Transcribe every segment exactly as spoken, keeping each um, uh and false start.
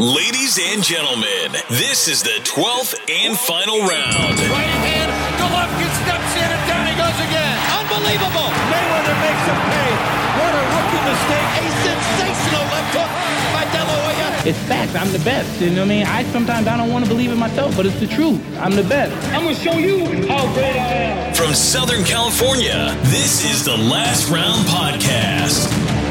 Ladies and gentlemen, this is the twelfth and final round. Right hand, Golovkin steps in and down he goes again. Unbelievable. Mayweather makes him pay. What a rookie mistake. A sensational left hook by De La Hoya. It's facts. I'm the best. You know what I mean? I sometimes I don't want to believe it myself, but it's the truth. I'm the best. I'm going to show you how great I am. From Southern California, this is the Last Round Podcast.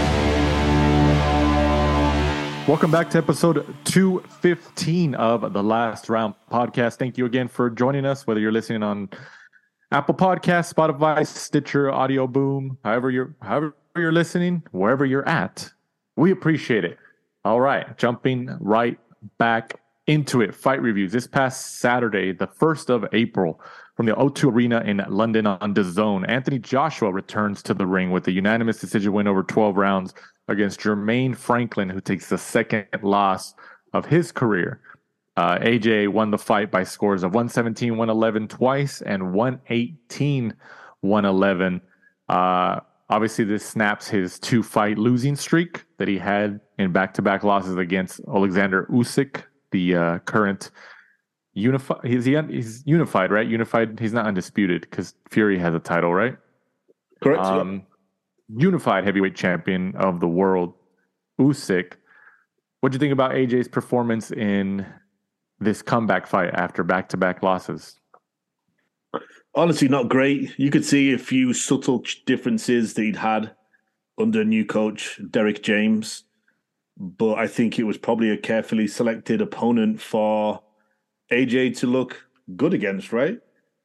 Welcome back to episode two fifteen of the Last Round Podcast. Thank you again for joining us, whether you're listening on Apple Podcasts, Spotify, Stitcher, Audio Boom, however you're however you're listening, wherever you're at. We appreciate it. All right, jumping right back into it. Fight reviews. This past Saturday, the first of April, from the O two Arena in London on DAZN, Anthony Joshua returns to the ring with a unanimous decision win over twelve rounds against Jermaine Franklin, who takes the second loss of his career. Uh, A J won the fight by scores of one seventeen one eleven twice and one eighteen one eleven. Uh, obviously, this snaps his two-fight losing streak that he had in back-to-back losses against Alexander Usyk, the uh, current unified. He's, he, he's unified, right? Unified. He's not undisputed because Fury has a title, right? Correct. Um, yeah. Unified heavyweight champion of the world, Usyk. What do you think about A J's performance in this comeback fight after back-to-back losses? Honestly, not great. You could see a few subtle differences that he'd had under new coach Derek James, but I think it was probably a carefully selected opponent for A J to look good against, right?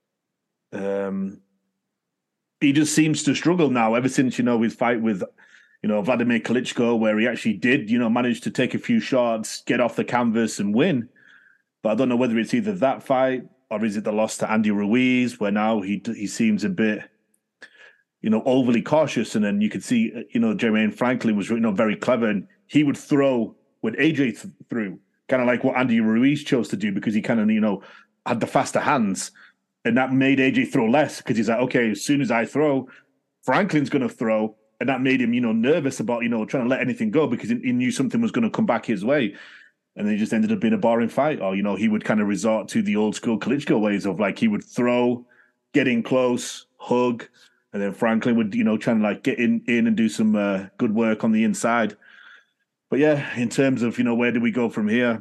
Um. He just seems to struggle now ever since, you know, his fight with, you know, Vladimir Klitschko, where he actually did, you know, manage to take a few shots, get off the canvas and win. But I don't know whether it's either that fight or is it the loss to Andy Ruiz, where now he he seems a bit, you know, overly cautious. And then you could see, you know, Jermaine Franklin was, you know, very clever and he would throw when A J th- threw, kind of like what Andy Ruiz chose to do because he kind of, you know, had the faster hands. And that made A J throw less because he's like, okay, as soon as I throw, Franklin's going to throw. And that made him, you know, nervous about, you know, trying to let anything go because he, he knew something was going to come back his way. And then it just ended up being a boring fight. Or, you know, he would kind of resort to the old school Klitschko ways of like he would throw, get in close, hug. And then Franklin would, you know, try and like get in, in and do some uh, good work on the inside. But yeah, in terms of, you know, where do we go from here?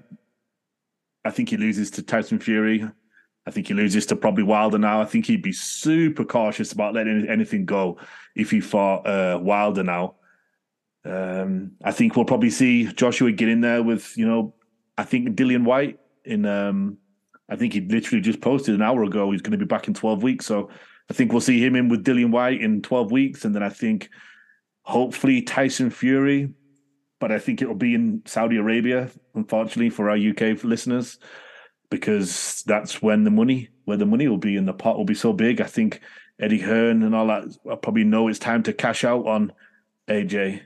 I think he loses to Tyson Fury. I think he loses to probably Wilder now. I think he'd be super cautious about letting anything go if he fought uh, Wilder now. Um, I think we'll probably see Joshua get in there with, you know, I think Dillian White in, um, I think he literally just posted an hour ago he's going to be back in twelve weeks. So I think we'll see him in with Dillian White in twelve weeks. And then I think hopefully Tyson Fury, but I think it'll be in Saudi Arabia, unfortunately, for our U K listeners. Because that's when the money, where the money will be, and the pot will be so big. I think Eddie Hearn and all that I probably know it's time to cash out on A J.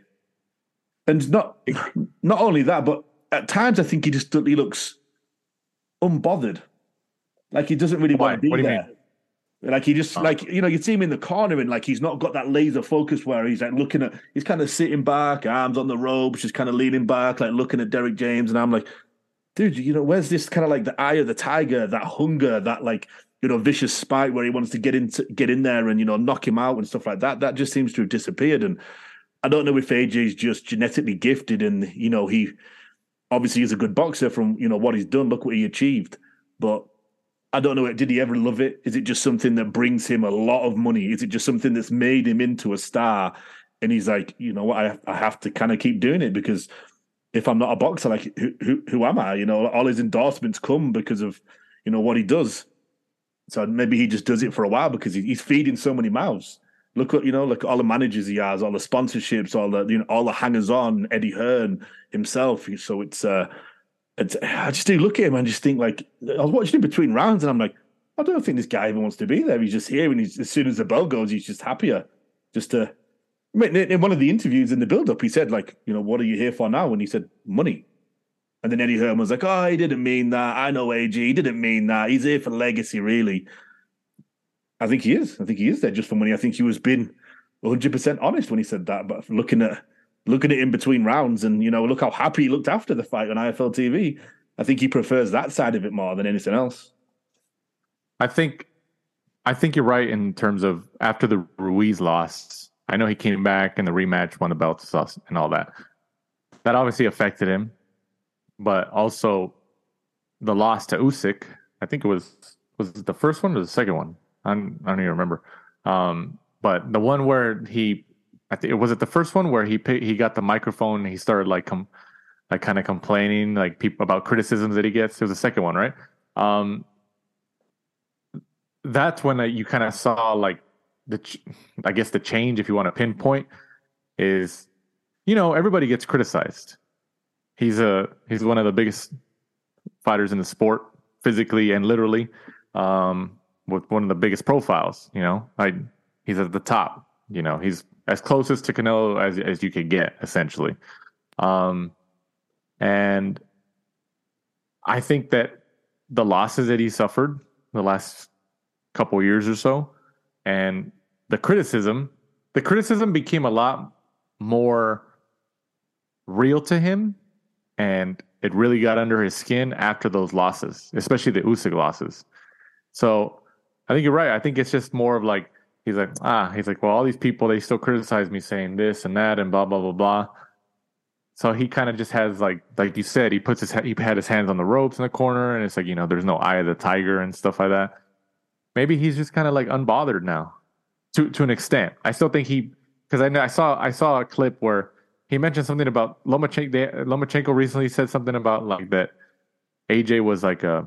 And not not only that, but at times I think he just he looks unbothered, like he doesn't really Why? want to be what do you there. Mean? Like he just oh. like you know you see him in the corner and like he's not got that laser focus where he's like looking at he's kind of sitting back, arms on the ropes, just kind of leaning back, like looking at Derek James, and I'm like, dude, you know, where's this kind of like the eye of the tiger, that hunger, that like, you know, vicious spite where he wants to get into get in there and, you know, knock him out and stuff like that. That just seems to have disappeared. And I don't know if A J's just genetically gifted and, you know, he obviously is a good boxer from, you know, what he's done. Look what he achieved. But I don't know, did he ever love it? Is it just something that brings him a lot of money? Is it just something that's made him into a star? And he's like, you know what, I, I have to kind of keep doing it because if I'm not a boxer, like who, who who am I? You know, all his endorsements come because of, you know, what he does. So maybe he just does it for a while because he, he's feeding so many mouths. Look at, you know, look at all the managers he has, all the sponsorships, all the, you know, all the hangers on, Eddie Hearn himself. So it's, uh, it's, I just do look at him and just think like, I was watching him between rounds and I'm like, I don't think this guy even wants to be there. He's just here and he's, as soon as the bell goes, he's just happier. Just to, in one of the interviews in the build-up, he said, like, you know, what are you here for now? And he said, money. And then Eddie Hearn was like, oh, he didn't mean that. I know A J, he didn't mean that. He's here for legacy, really. I think he is. I think he is there just for money. I think he was being one hundred percent honest when he said that. But looking at look at it in between rounds, and you know, look how happy he looked after the fight on I F L T V. I think he prefers that side of it more than anything else. I think, I think you're right in terms of after the Ruiz loss. I know he came back in the rematch, won the belts and all that. That obviously affected him, but also the loss to Usyk. I think it was was it the first one or the second one. I don't, I don't even remember. Um, but the one where he, I think it was it the first one where he he got the microphone. And he started like com, like kind of complaining like people about criticisms that he gets. It was the second one, right? Um, that's when uh, you kind of saw like the, ch- I guess the change, if you want to pinpoint, is, you know, everybody gets criticized. He's a he's one of the biggest fighters in the sport, physically and literally, um, with one of the biggest profiles. You know, I he's at the top. You know, he's as closest to Canelo as as you could get, essentially. Um, and I think that the losses that he suffered the last couple years or so, and the criticism, the criticism became a lot more real to him, and it really got under his skin after those losses, especially the Usyk losses. So I think you're right. I think it's just more of like, he's like, ah, he's like, well, all these people, they still criticize me saying this and that and blah, blah, blah, blah. So he kind of just has like, like you said, he puts his, he had his hands on the ropes in the corner, and it's like, you know, there's no eye of the tiger and stuff like that. Maybe he's just kind of like unbothered now to, to an extent. I still think he, because I know I saw, I saw a clip where he mentioned something about Lomachenko. Lomachenko recently said something about like that A J was like a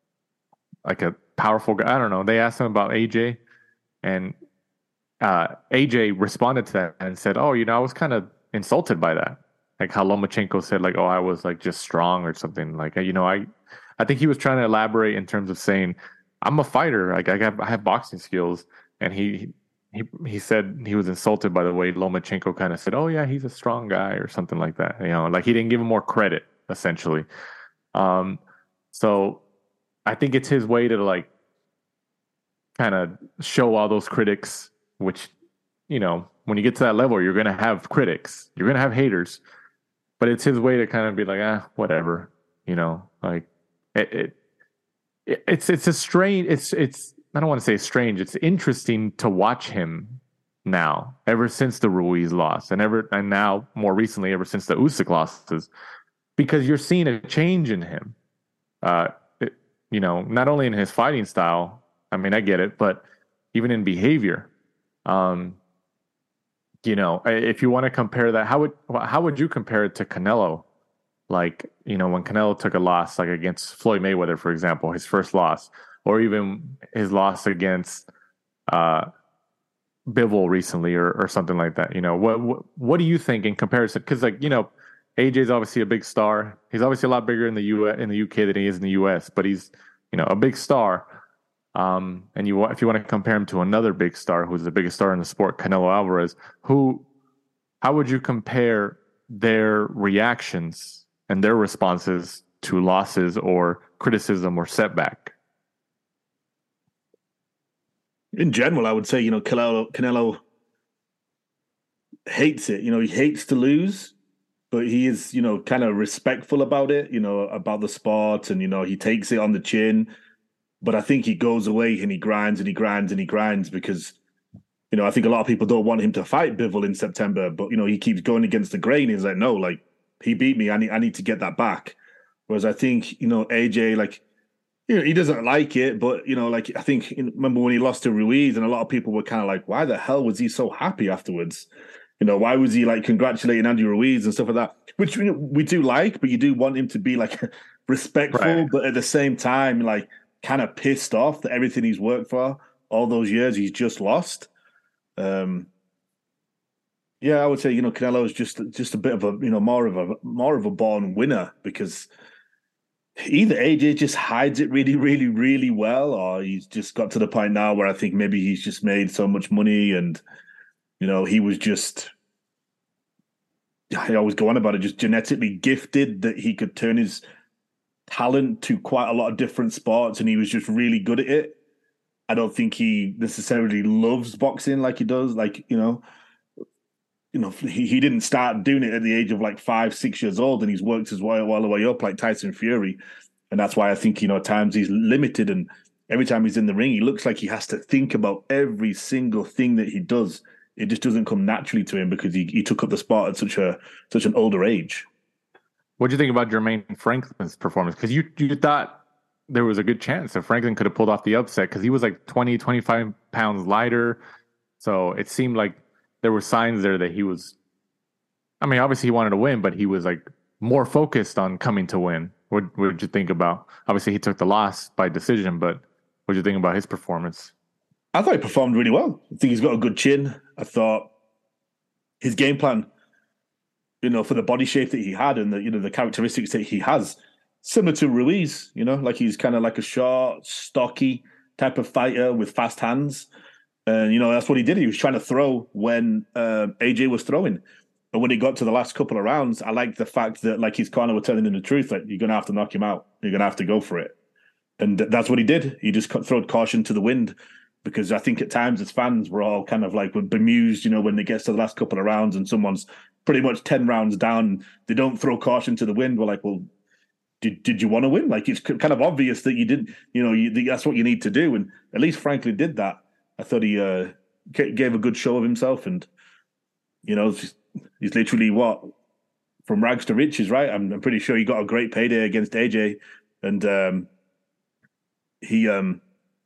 like a powerful guy. I don't know. They asked him about A J, and uh, A J responded to that and said, "Oh, you know, I was kind of insulted by that. Like how Lomachenko said, like, oh, I was like just strong or something. Like, you know, I, I think he was trying to elaborate in terms of saying, I'm a fighter. Like I have, I have boxing skills, and he." He he said he was insulted by the way Lomachenko kind of said, oh, yeah, he's a strong guy or something like that. You know, like he didn't give him more credit, essentially. Um, so I think it's his way to like kind of show all those critics, which, you know, when you get to that level, you're going to have critics. You're going to have haters. But it's his way to kind of be like, ah, whatever. You know, like it, it, it it's it's a strange, it's it's, I don't want to say strange. It's interesting to watch him now, ever since the Ruiz loss, and ever and now more recently, ever since the Usyk losses, because you're seeing a change in him. Uh, it, you know, not only in his fighting style. I mean, I get it, but even in behavior. Um, you know, if you want to compare that, how would how would you compare it to Canelo? Like, you know, when Canelo took a loss, like against Floyd Mayweather, for example, his first loss. Or even his loss against uh, Bivol recently, or, or something like that. You know, what, what what do you think in comparison? Because, like, you know, A J is obviously a big star. He's obviously a lot bigger in the U S, in the U K than he is in the U S. But he's, you know, a big star. Um, and you if you want to compare him to another big star, who's the biggest star in the sport, Canelo Alvarez, who, how would you compare their reactions and their responses to losses or criticism or setback? In general, I would say, you know, Canelo, Canelo hates it. You know, he hates to lose, but he is, you know, kind of respectful about it, you know, about the sport, and, you know, he takes it on the chin. But I think he goes away and he grinds and he grinds and he grinds because, you know, I think a lot of people don't want him to fight Bivol in September, but, you know, he keeps going against the grain. He's like, no, like, he beat me. I need, I need to get that back. Whereas I think, you know, A J, like, you know, he doesn't like it, but, you know, like, I think, remember when he lost to Ruiz, and a lot of people were kind of like, why the hell was he so happy afterwards? You know, why was he, like, congratulating Andy Ruiz and stuff like that? Which, you know, we do like, but you do want him to be, like, respectful, right. But at the same time, like, kind of pissed off that everything he's worked for all those years, he's just lost. Um, yeah, I would say, you know, Canelo is just, just a bit of a, you know, more of a, more of a born winner, because either A J just hides it really, really, really well, or he's just got to the point now where I think maybe he's just made so much money, and, you know, he was just, I always go on about it, just genetically gifted that he could turn his talent to quite a lot of different sports, and he was just really good at it. I don't think he necessarily loves boxing like he does, like, you know, you know, he, he didn't start doing it at the age of like five, six years old, and he's worked his way all the way up like Tyson Fury. And that's why I think, you know, at times he's limited, and every time he's in the ring, he looks like he has to think about every single thing that he does. It just doesn't come naturally to him because he, he took up the spot at such a such an older age. What do you think about Jermaine Franklin's performance? Because you you thought there was a good chance that Franklin could have pulled off the upset because he was like twenty, twenty-five pounds lighter. So it seemed like there were signs there that he was, I mean, obviously he wanted to win, but he was like more focused on coming to win. What, what did you think about? Obviously, he took the loss by decision, but what did you think about his performance? I thought he performed really well. I think he's got a good chin. I thought his game plan, you know, for the body shape that he had and the, you know, the characteristics that he has, similar to Ruiz, you know, like he's kind of like a short, stocky type of fighter with fast hands. And, you know, that's what he did. He was trying to throw when uh, A J was throwing. And when he got to the last couple of rounds, I liked the fact that, like, his corner were telling him the truth. Like, you're going to have to knock him out. You're going to have to go for it. And that's what he did. He just threw caution to the wind, because I think at times as fans, we're all kind of like bemused, you know, when it gets to the last couple of rounds and someone's pretty much ten rounds down, they don't throw caution to the wind. We're like, well, did did you want to win? Like, it's kind of obvious that you did, you know, you, that's what you need to do. And at least Franklin did that. I thought he uh, gave a good show of himself, and, you know, just, he's literally what, from rags to riches, right? I'm, I'm pretty sure he got a great payday against A J, and um, he, um,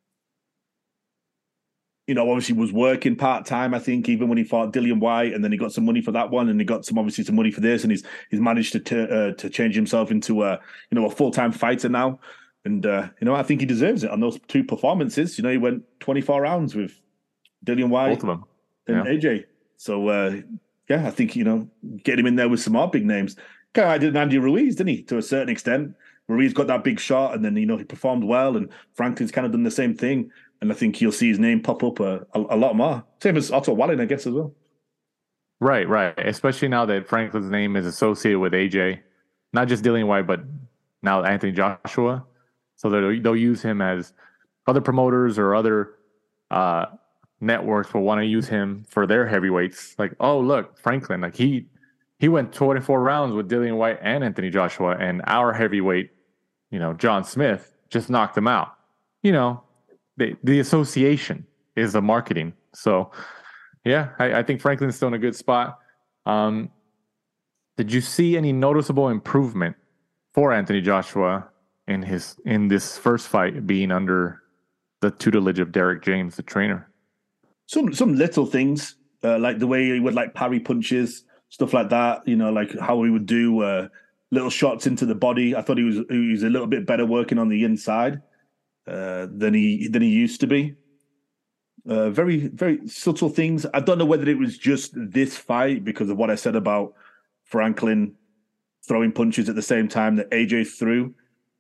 you know, obviously was working part time. I think even when he fought Dillian White, and then he got some money for that one, and he got some obviously some money for this, and he's he's managed to t- uh, to change himself into a you know a full time fighter now, and uh, you know I think he deserves it on those two performances. You know, he went twenty-four rounds with Dillian White, both of them, and yeah. A J. So. Uh, Yeah, I think, you know, get him in there with some more big names. Kind of like did Andy Ruiz, didn't he, to a certain extent? Ruiz got that big shot, and then, you know, he performed well, and Franklin's kind of done the same thing. And I think you'll see his name pop up a, a, a lot more. Same as Otto Wallin, I guess, as well. Right, right. Especially now that Franklin's name is associated with A J. Not just Dillian White, but now Anthony Joshua. So they'll, they'll use him as other promoters or other uh networks will want to use him for their heavyweights. Like, oh, look, Franklin, like he he went twenty-four rounds with Dillian White and Anthony Joshua, and our heavyweight, you know, John Smith, just knocked him out. You know, the the association is the marketing. So, yeah, I, I think Franklin's still in a good spot. Um, did you see any noticeable improvement for Anthony Joshua in his in this first fight, being under the tutelage of Derek James, the trainer? Some some little things, uh, like the way he would like parry punches, stuff like that. You know, like how he would do uh, little shots into the body. I thought he was he was a little bit better working on the inside uh, than he than he used to be. Uh, very very subtle things. I don't know whether it was just this fight because of what I said about Franklin throwing punches at the same time that A J threw.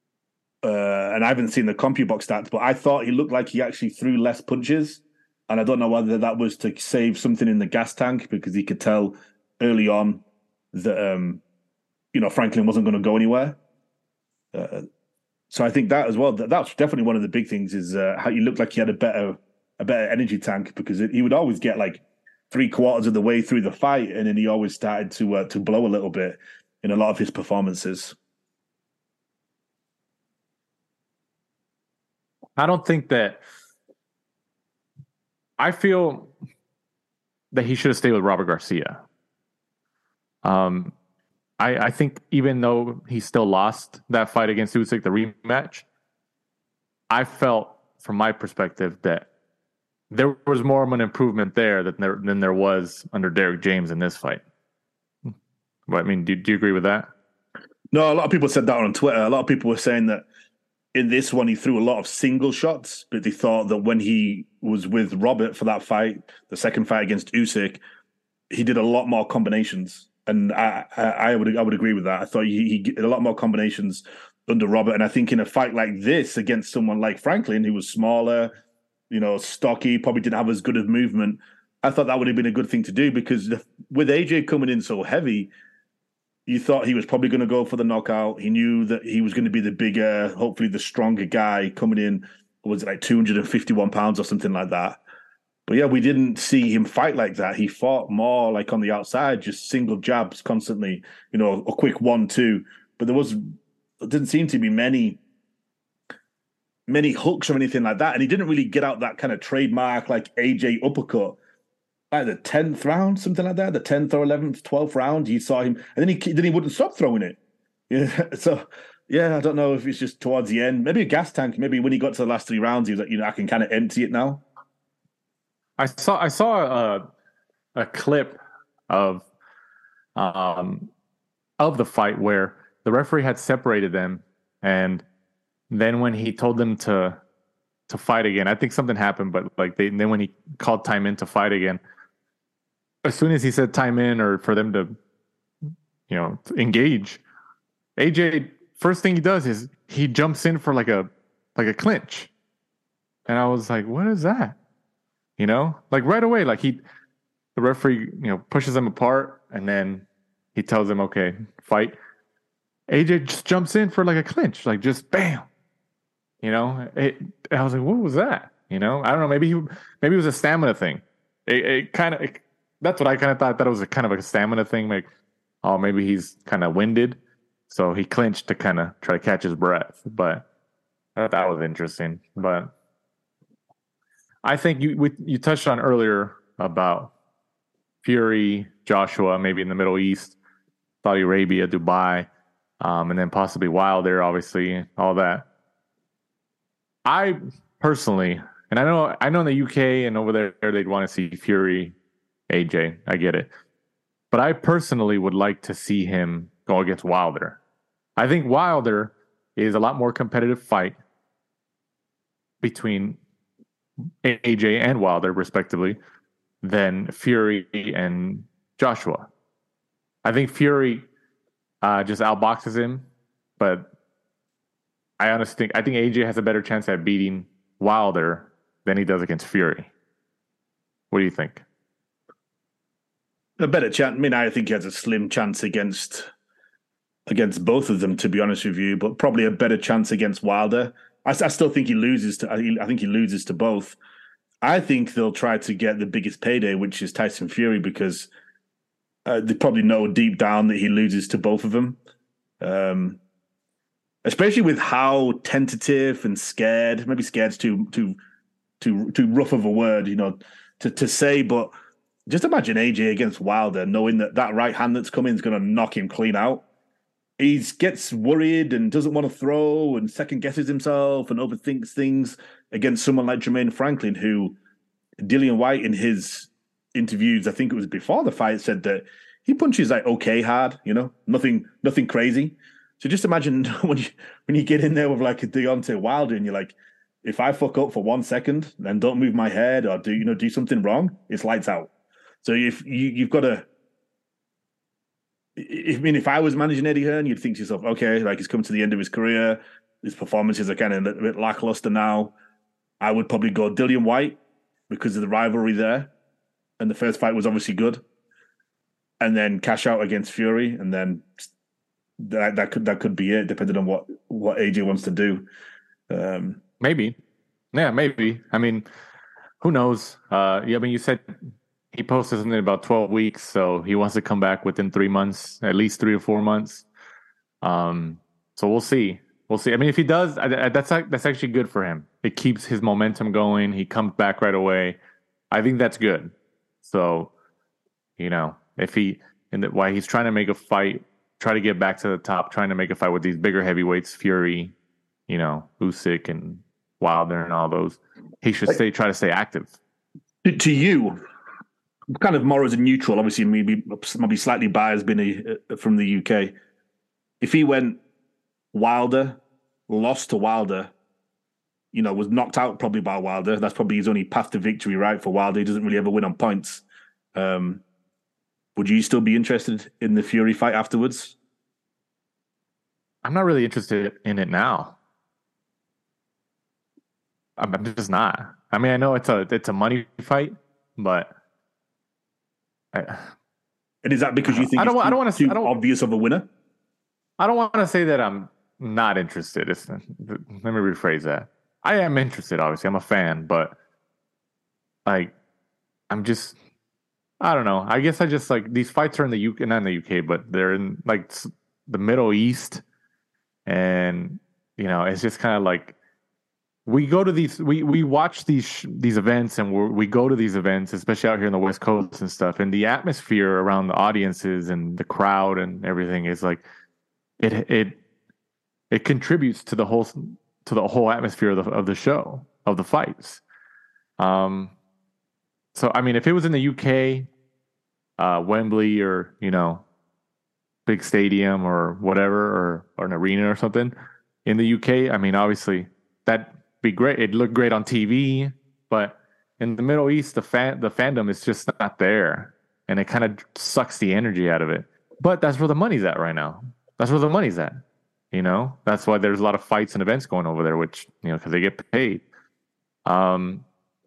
Uh, and I haven't seen the CompuBox stats, but I thought he looked like he actually threw less punches. And I don't know whether that was to save something in the gas tank, because he could tell early on that, um, you know, Franklin wasn't going to go anywhere. Uh, so I think that as well, that, that's definitely one of the big things, is uh, how he looked like he had a better a better energy tank, because it, he would always get like three quarters of the way through the fight, and then he always started to uh, to blow a little bit in a lot of his performances. I don't think that... I feel that he should have stayed with Robert Garcia. Um, I, I think even though he still lost that fight against Usyk, the rematch, I felt, from my perspective, that there was more of an improvement there than there, than there was under Derek James in this fight. But, I mean, do, do you agree with that? No, a lot of people said that on Twitter. A lot of people were saying that in this one, he threw a lot of single shots, but they thought that when he was with Robert for that fight, the second fight against Usyk, he did a lot more combinations. And I, I, I would I would agree with that. I thought he, he did a lot more combinations under Robert. And I think in a fight like this against someone like Franklin, who was smaller, you know, stocky, probably didn't have as good of movement, I thought that would have been a good thing to do, because with A J coming in so heavy, you thought he was probably going to go for the knockout. He knew that he was going to be the bigger, hopefully the stronger guy coming in. Was it like two hundred fifty-one pounds or something like that? But yeah, we didn't see him fight like that. He fought more like on the outside, just single jabs constantly, you know, a quick one, two. But there was, there didn't seem to be many, many hooks or anything like that. And he didn't really get out that kind of trademark like A J uppercut. Like the tenth round, something like that, the tenth or eleventh, twelfth round, you saw him, and then he then he wouldn't stop throwing it. Yeah, so yeah, I don't know if it's just towards the end, maybe a gas tank. Maybe when he got to the last three rounds, he was like, you know, I can kind of empty it now. I saw I saw a a clip of um of the fight where the referee had separated them, and then when he told them to to fight again, I think something happened, but like they then when he called time in to fight again. As soon as he said time in or for them to, you know, engage, A J, first thing he does is he jumps in for like a like a clinch. And I was like, what is that? You know? Like right away, like he the referee, you know, pushes them apart and then he tells them, okay, fight. A J just jumps in for like a clinch, like just bam. You know? It, I was like, what was that? You know? I don't know, maybe he maybe it was a stamina thing. It, it kind of That's what I kind of thought, that it was a kind of a stamina thing. Like, oh, maybe he's kind of winded. So he clinched to kind of try to catch his breath. But I thought that was interesting. But I think you we, you touched on earlier about Fury, Joshua, maybe in the Middle East, Saudi Arabia, Dubai, um, and then possibly Wilder, obviously, all that. I personally, and I know I know in the U K and over there, they'd want to see Fury, A J, I get it. But I personally would like to see him go against Wilder. I think Wilder is a lot more competitive fight between A J and Wilder, respectively, than Fury and Joshua. I think Fury uh, just outboxes him, but I honestly think I think A J has a better chance at beating Wilder than he does against Fury. What do you think? A better chance. I mean, I think he has a slim chance against against both of them, to be honest with you, but probably a better chance against Wilder. I, I still think he loses to. I think he loses to both. I think they'll try to get the biggest payday, which is Tyson Fury, because uh, they probably know deep down that he loses to both of them. Um, especially with how tentative and scared. Maybe scared's too too too too rough of a word, you know, to to say, but. Just imagine A J against Wilder, knowing that that right hand that's coming is going to knock him clean out. He gets worried and doesn't want to throw and second guesses himself and overthinks things against someone like Jermaine Franklin, who Dillian Whyte in his interviews, I think it was before the fight, said that he punches like okay hard, you know, nothing, nothing crazy. So just imagine when you when you get in there with like a Deontay Wilder and you're like, if I fuck up for one second and don't move my head or do you know do something wrong, it's lights out. So if you, you've got to, I mean, if I was managing Eddie Hearn, you'd think to yourself, okay, like he's come to the end of his career. His performances are kind of a bit lackluster now. I would probably go Dillian Whyte because of the rivalry there. And the first fight was obviously good. And then cash out against Fury. And then that, that could that could be it, depending on what, what A J wants to do. Um, maybe. Yeah, maybe. I mean, who knows? Uh, yeah, I mean, you said... He posted something about twelve weeks, so he wants to come back within three months, at least three or four months. Um, so we'll see. We'll see. I mean, if he does, that's that's actually good for him. It keeps his momentum going. He comes back right away. I think that's good. So, you know, if he and why he's trying to make a fight, try to get back to the top, trying to make a fight with these bigger heavyweights, Fury, you know, Usyk and Wilder and all those, he should stay try to stay active. To you. Kind of more as a neutral, obviously, maybe maybe slightly biased, being a, from the U K. If he went Wilder, lost to Wilder, you know, was knocked out probably by Wilder. That's probably his only path to victory, right? For Wilder, he doesn't really ever win on points. Um, would you still be interested in the Fury fight afterwards? I'm not really interested in it now. I'm just not. I mean, I know it's a it's a money fight, but. I, and is that because you think I don't, it's too, I don't want to, too I don't, obvious of a winner? I don't want to say that I'm not interested. It's, let me rephrase that. I am interested, obviously. I'm a fan, but like I'm just, I don't know. I guess I just like these fights are in the U K, not in the U K, but they're in like the Middle East, and you know, it's just kind of like we go to these, we we watch these these events, and we we go to these events, especially out here in the West Coast and stuff, and the atmosphere around the audiences and the crowd and everything is like it it it contributes to the whole to the whole atmosphere of the of the show of the fights. Um. So, I mean, if it was in the U K, uh, Wembley or, you know, big stadium or whatever, or, or an arena or something in the U K, I mean, obviously that'd be great. It'd look great on T V, but in the Middle East, the fan, the fandom is just not there, and it kind of sucks the energy out of it. But that's where the money's at right now. That's where the money's at. You know, that's why there's a lot of fights and events going over there, which, you know, because they get paid. Um,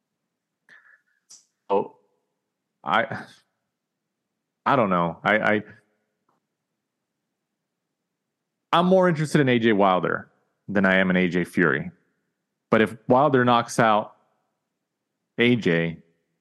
Oh, I I don't know. I, I I'm more interested in A J Wilder than I am in A J Fury. But if Wilder knocks out A J,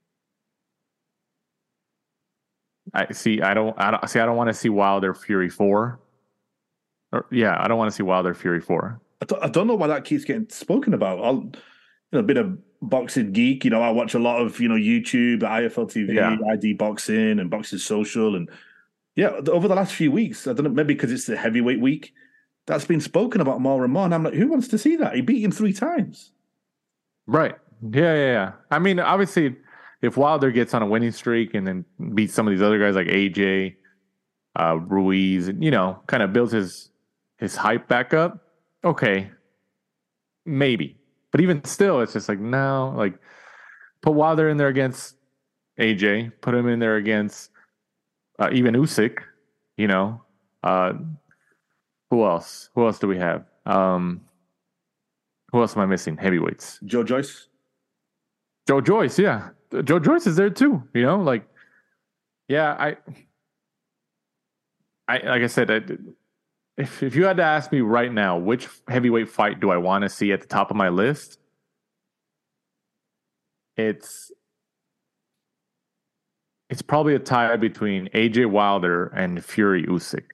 I see. I don't. I don't see. I don't want to see Wilder Fury four. Or yeah, I don't want to see Wilder Fury four. I don't, I don't know why that keeps getting spoken about. I'll, you know, a bit of boxing geek. You know, I watch a lot of, you know, YouTube, I F L T V, yeah. I D Boxing, and Boxing Social, and yeah, over the last few weeks, I don't know, maybe because it's the heavyweight week, that's been spoken about more and more. And I'm like, who wants to see that? He beat him three times. Right. Yeah, yeah, yeah. I mean, obviously, if Wilder gets on a winning streak and then beats some of these other guys like A J, uh, Ruiz, and, you know, kind of builds his his hype back up, okay, maybe. But even still, it's just like, no, like, put Wilder in there against A J, put him in there against uh, even Usyk, you know. Uh, who else? Who else do we have? Um, who else am I missing? Heavyweights. Joe Joyce. Joe Joyce, yeah. Joe Joyce is there too, you know, like, yeah, I, I like I said, I, if if you had to ask me right now, which heavyweight fight do I want to see at the top of my list? It's it's probably a tie between A J Wilder and Fury Usyk.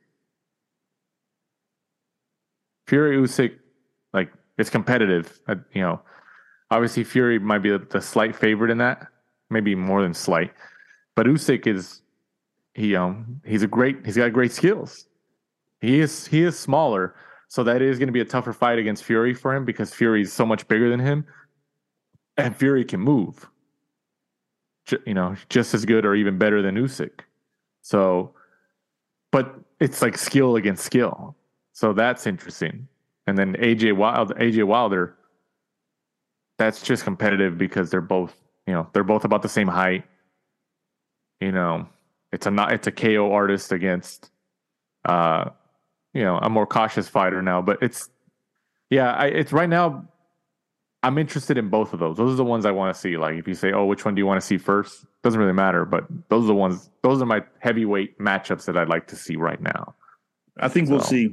Fury Usyk, like, it's competitive, uh, you know. Obviously, Fury might be the, the slight favorite in that, maybe more than slight. But Usyk is, he um he's a great, he's got great skills. He is he is smaller, so that is going to be a tougher fight against Fury for him because Fury is so much bigger than him, and Fury can move. You know, just as good or even better than Usyk. So, but it's like skill against skill, so that's interesting. And then A J Wilder, A J Wilder. That's just competitive because they're both, you know, they're both about the same height. You know, it's a not it's a K O artist against, uh, you know, a more cautious fighter now. But it's, yeah, I, it's right now. I'm interested in both of those. Those are the ones I want to see. Like, if you say, oh, which one do you want to see first? Doesn't really matter. But those are the ones. Those are my heavyweight matchups that I'd like to see right now. I think so. We'll see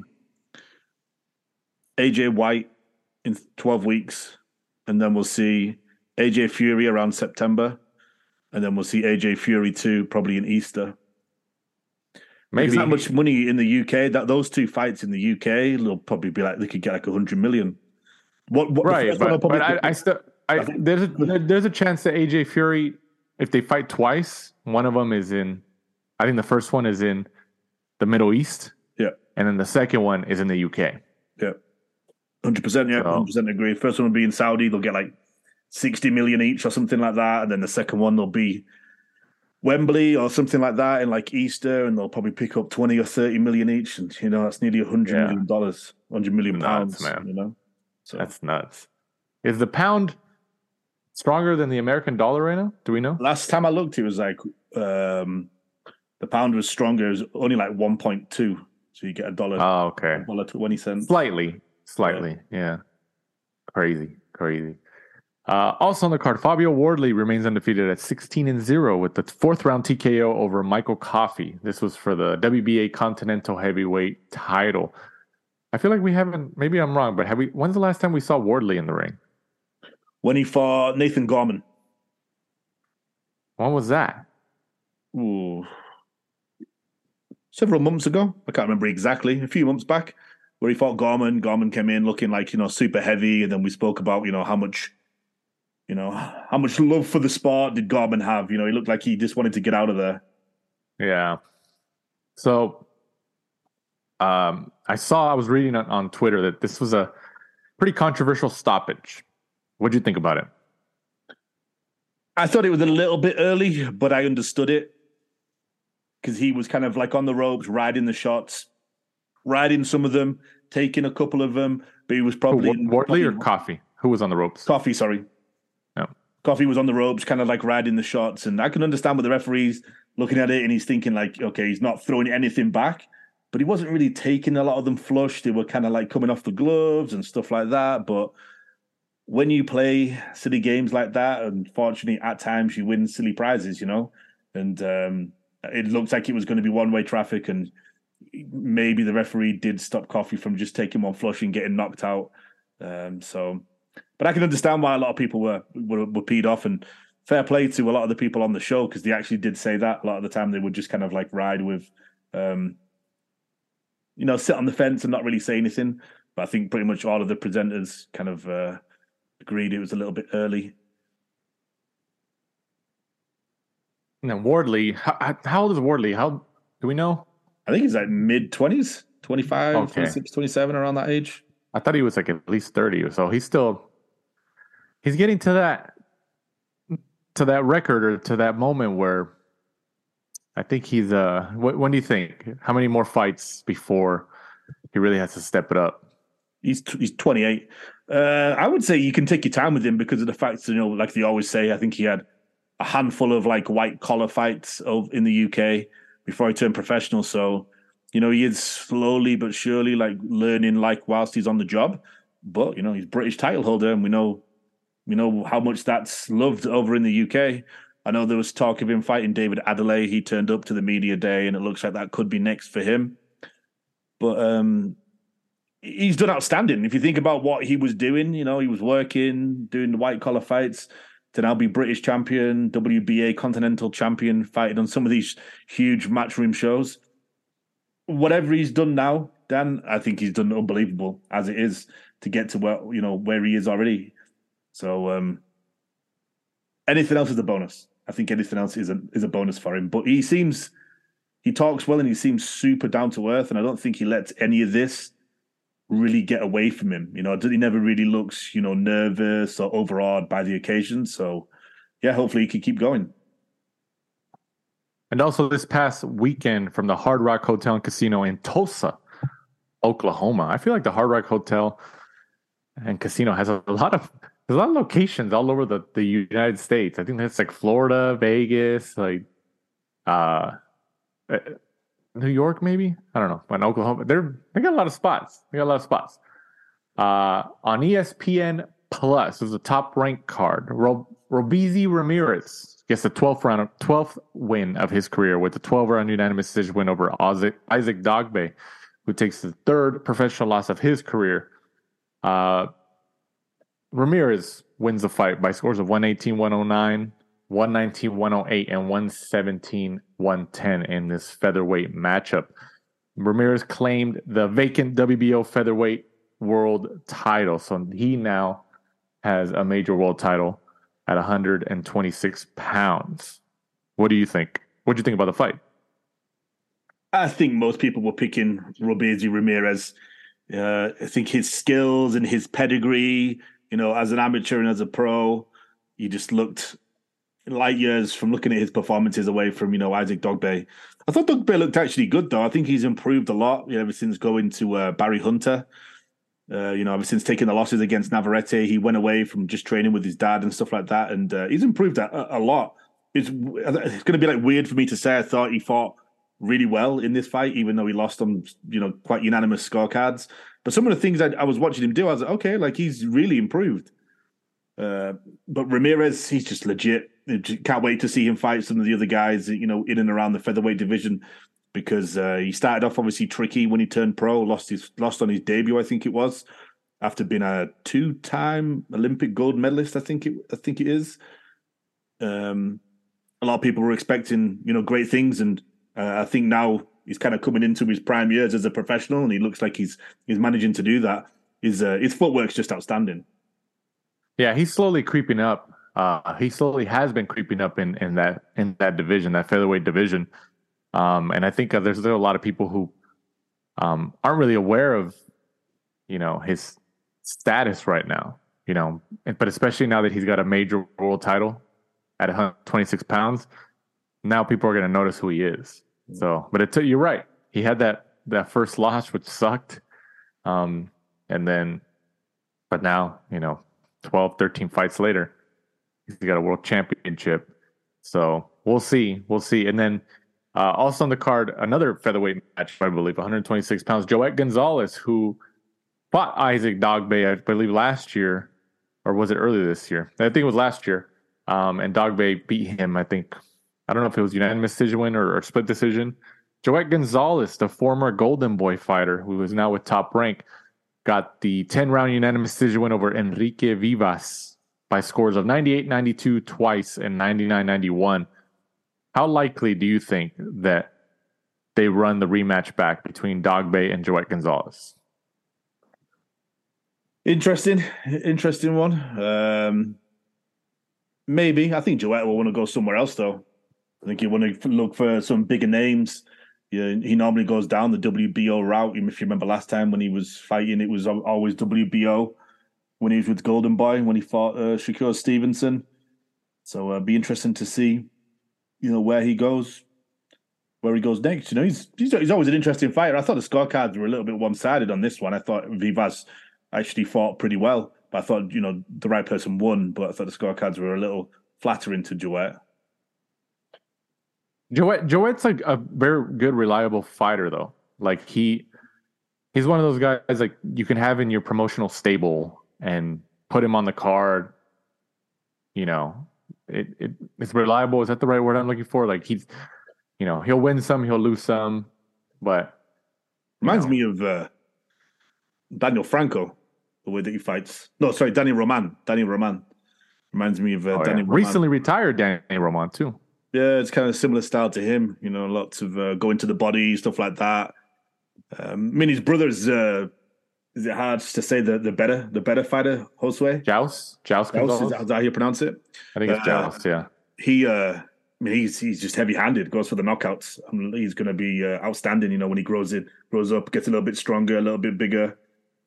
A J White in twelve weeks. And then we'll see A J Fury around September. And then we'll see A J Fury two probably in Easter. Maybe. There's not much money in the U K. That those two fights in the U K, they'll probably be like, they could get like one hundred million. What, what, right, but, but I, I still, I, I think, there's, a, there's a chance that A J Fury, if they fight twice, one of them is in, I think the first one is in the Middle East. Yeah. And then the second one is in the U K. Yeah. one hundred percent, yeah, one hundred percent agree. First one will be in Saudi, they'll get like sixty million each or something like that. And then the second one, they'll be Wembley or something like that in like Easter, and they'll probably pick up twenty or thirty million each. And, you know, that's nearly one hundred yeah. million dollars, one hundred million pounds, nuts, man. You know? So that's nuts. Is the pound stronger than the American dollar right now? Do we know? Last time I looked, it was like um, the pound was stronger. It was only like one point two. So you get a dollar. Oh, okay. A dollar twenty cents. Slightly. Slightly, yeah. yeah. Crazy, crazy. Uh, also on the card, Fabio Wardley remains undefeated at sixteen and zero with the fourth round T K O over Michael Coffey. This was for the W B A Continental Heavyweight title. I feel like we haven't, maybe I'm wrong, but have we? When's the last time we saw Wardley in the ring? When he fought Nathan Gorman. When was that? Ooh. Several months ago. I can't remember exactly. A few months back, where he fought Gorman. Gorman came in looking like, you know, super heavy, and then we spoke about, you know, how much, you know, how much love for the sport did Gorman have? You know, he looked like he just wanted to get out of there. Yeah. So, um, I saw, I was reading on, on Twitter that this was a pretty controversial stoppage. What did you think about it? I thought it was a little bit early, but I understood it because he was kind of like on the ropes, riding the shots, riding some of them, taking a couple of them, but he was probably... Who, Wardley or Coffey? Who was on the ropes? Coffey, sorry. Yeah. Coffey was on the ropes, kind of like riding the shots, and I can understand with the referees looking at it and he's thinking like, okay, he's not throwing anything back, but he wasn't really taking a lot of them flush. They were kind of like coming off the gloves and stuff like that, but... when you play silly games like that, unfortunately, at times you win silly prizes, you know, and um, it looked like it was going to be one-way traffic, and maybe the referee did stop Coffey from just taking one flush and getting knocked out. Um, so, but I can understand why a lot of people were, were were peed off, and fair play to a lot of the people on the show because they actually did say that a lot of the time they would just kind of like ride with, um, you know, sit on the fence and not really say anything. But I think pretty much all of the presenters kind of. Uh, Agreed, it was a little bit early. And then Wardley, how, how old is Wardley? How do we know? I think he's like mid twenties, twenty-five, okay. twenty-six, twenty-seven, around that age. I thought he was like at least thirty, so he's still he's getting to that to that record or to that moment where I think he's uh. What, when do you think? How many more fights before he really has to step it up? He's he's twenty-eight. Uh, I would say you can take your time with him because of the fact, you know, like they always say, I think he had a handful of like white collar fights in the U K before he turned professional. So, you know, he is slowly but surely like learning like whilst he's on the job. But, you know, he's British title holder and we know we know how much that's loved over in the U K. I know there was talk of him fighting David Adelaide. He turned up to the media day and it looks like that could be next for him. But, um, he's done outstanding. If you think about what he was doing, you know, he was working, doing the white collar fights to now be British champion, W B A continental champion, fighting on some of these huge matchroom shows. Whatever he's done now, Dan, I think he's done unbelievable as it is to get to where, you know, where he is already. So um, anything else is a bonus. I think anything else is a is a bonus for him. But he seems, he talks well and he seems super down to earth. And I don't think he lets any of this really get away from him. You know, he never really looks, you know, nervous or overawed by the occasion. So, yeah, hopefully he can keep going. And also this past weekend from the Hard Rock Hotel and Casino in Tulsa, Oklahoma. I feel like the Hard Rock Hotel and Casino has a lot of there's a lot of locations all over the, the United States. I think that's like Florida, Vegas, like uh New York, maybe? I don't know. But in Oklahoma, they're they got a lot of spots. They got a lot of spots. Uh, on E S P N Plus, there's a top-ranked card. Ro- Robeisy Ramirez gets the twelfth round, twelfth win of his career with a twelve-round unanimous decision win over Isaac, Isaac Dogbe, who takes the third professional loss of his career. Uh, Ramirez wins the fight by scores of one eighteen one oh nine, one nineteen one oh eight, and one seventeen one ten in this featherweight matchup. Ramirez claimed the vacant W B O featherweight world title, so he now has a major world title at one hundred twenty-six pounds. What do you think? What do you think about the fight? I think most people were picking Robeisy Ramirez. Uh, I think his skills and his pedigree, you know, as an amateur and as a pro, he just looked light years from looking at his performances away from, you know, Isaac Dogbe. I thought Dogbe looked actually good, though. I think he's improved a lot, you know, ever since going to uh, Barry Hunter. Uh, you know, ever since taking the losses against Navarrete, he went away from just training with his dad and stuff like that, and uh, he's improved a, a lot. It's, it's going to be like weird for me to say I thought he fought really well in this fight, even though he lost on, you know, quite unanimous scorecards. But some of the things I, I was watching him do, I was like, okay, like he's really improved. Uh, but Ramirez, he's just legit. Can't wait to see him fight some of the other guys, you know, in and around the featherweight division, because uh, he started off obviously tricky when he turned pro, lost his lost on his debut, I think it was, after being a two-time Olympic gold medalist. I think it, I think it is. Um, a lot of people were expecting, you know, great things, and uh, I think now he's kind of coming into his prime years as a professional, and he looks like he's he's managing to do that. His uh, his footwork's just outstanding. Yeah, he's slowly creeping up. Uh, he slowly has been creeping up in, in that in that division, that featherweight division. Um, and I think uh, there's, there's a lot of people who um, aren't really aware of, you know, his status right now. You know, but especially now that he's got a major world title at one hundred twenty-six pounds, now people are going to notice who he is. So, but it, you're right. He had that that first loss, which sucked, um, and then, but now, you know, twelve, thirteen fights later, he's got a world championship. So we'll see. We'll see. And then uh, also on the card, another featherweight match, I believe, one hundred twenty-six pounds. Joet Gonzalez, who fought Isaac Dogboe, I believe, last year, or was it earlier this year? I think it was last year. Um, and Dogboe beat him, I think. I don't know if it was unanimous decision win or, or split decision. Joet Gonzalez, the former Golden Boy fighter, who is now with Top Rank, got the ten-round unanimous decision win over Enrique Vivas by scores of ninety-eight ninety-two twice and ninety-nine ninety-one. How likely do you think that they run the rematch back between Dogboe and Joet Gonzalez? Interesting, interesting one. Um, maybe. I think Joet will want to go somewhere else, though. I think you want to look for some bigger names. Yeah, he normally goes down the W B O route. If you remember last time when he was fighting, it was always W B O when he was with Golden Boy, when he fought uh, Shakur Stevenson. So it'd uh, be interesting to see, you know, where he goes, where he goes next. You know, he's he's, he's always an interesting fighter. I thought the scorecards were a little bit one-sided on this one. I thought Vivas actually fought pretty well, but I thought, you know, the right person won, but I thought the scorecards were a little flattering to Joet. Joet, Joet's like a very good, reliable fighter, though. Like he, he's one of those guys like you can have in your promotional stable and put him on the card. You know, it, it it's reliable. Is that the right word I'm looking for? Like he's, you know, he'll win some, he'll lose some, but reminds know. me of uh, Daniel Franco, the way that he fights. No, sorry, Danny Roman. Danny Roman reminds me of uh, oh, Danny yeah. Roman. Recently retired Danny Roman too. Yeah, it's kind of similar style to him. You know, lots of uh, going to the body, stuff like that. Um, I mean, his brother's, uh, is it hard to say the, the better the better fighter, Josue? Joust? Joust Joust, is that, is that how you pronounce it? I think it's uh, Joust, yeah. He, uh, I mean, he's he's just heavy-handed, goes for the knockouts. I mean, he's going to be uh, outstanding, you know, when he grows in, grows up, gets a little bit stronger, a little bit bigger.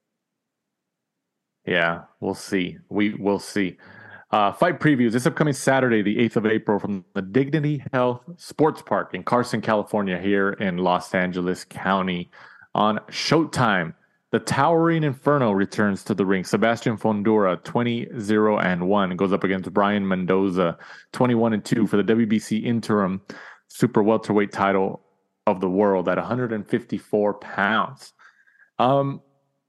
Yeah, we'll see. We will see. Uh, fight previews this upcoming Saturday, the eighth of April, from the Dignity Health Sports Park in Carson, California, here in Los Angeles County. On Showtime, the Towering Inferno returns to the ring. Sebastian Fundora, twenty oh and one, goes up against Brian Mendoza, twenty-one and two, for the W B C interim super welterweight title of the world at one hundred fifty-four pounds. Um,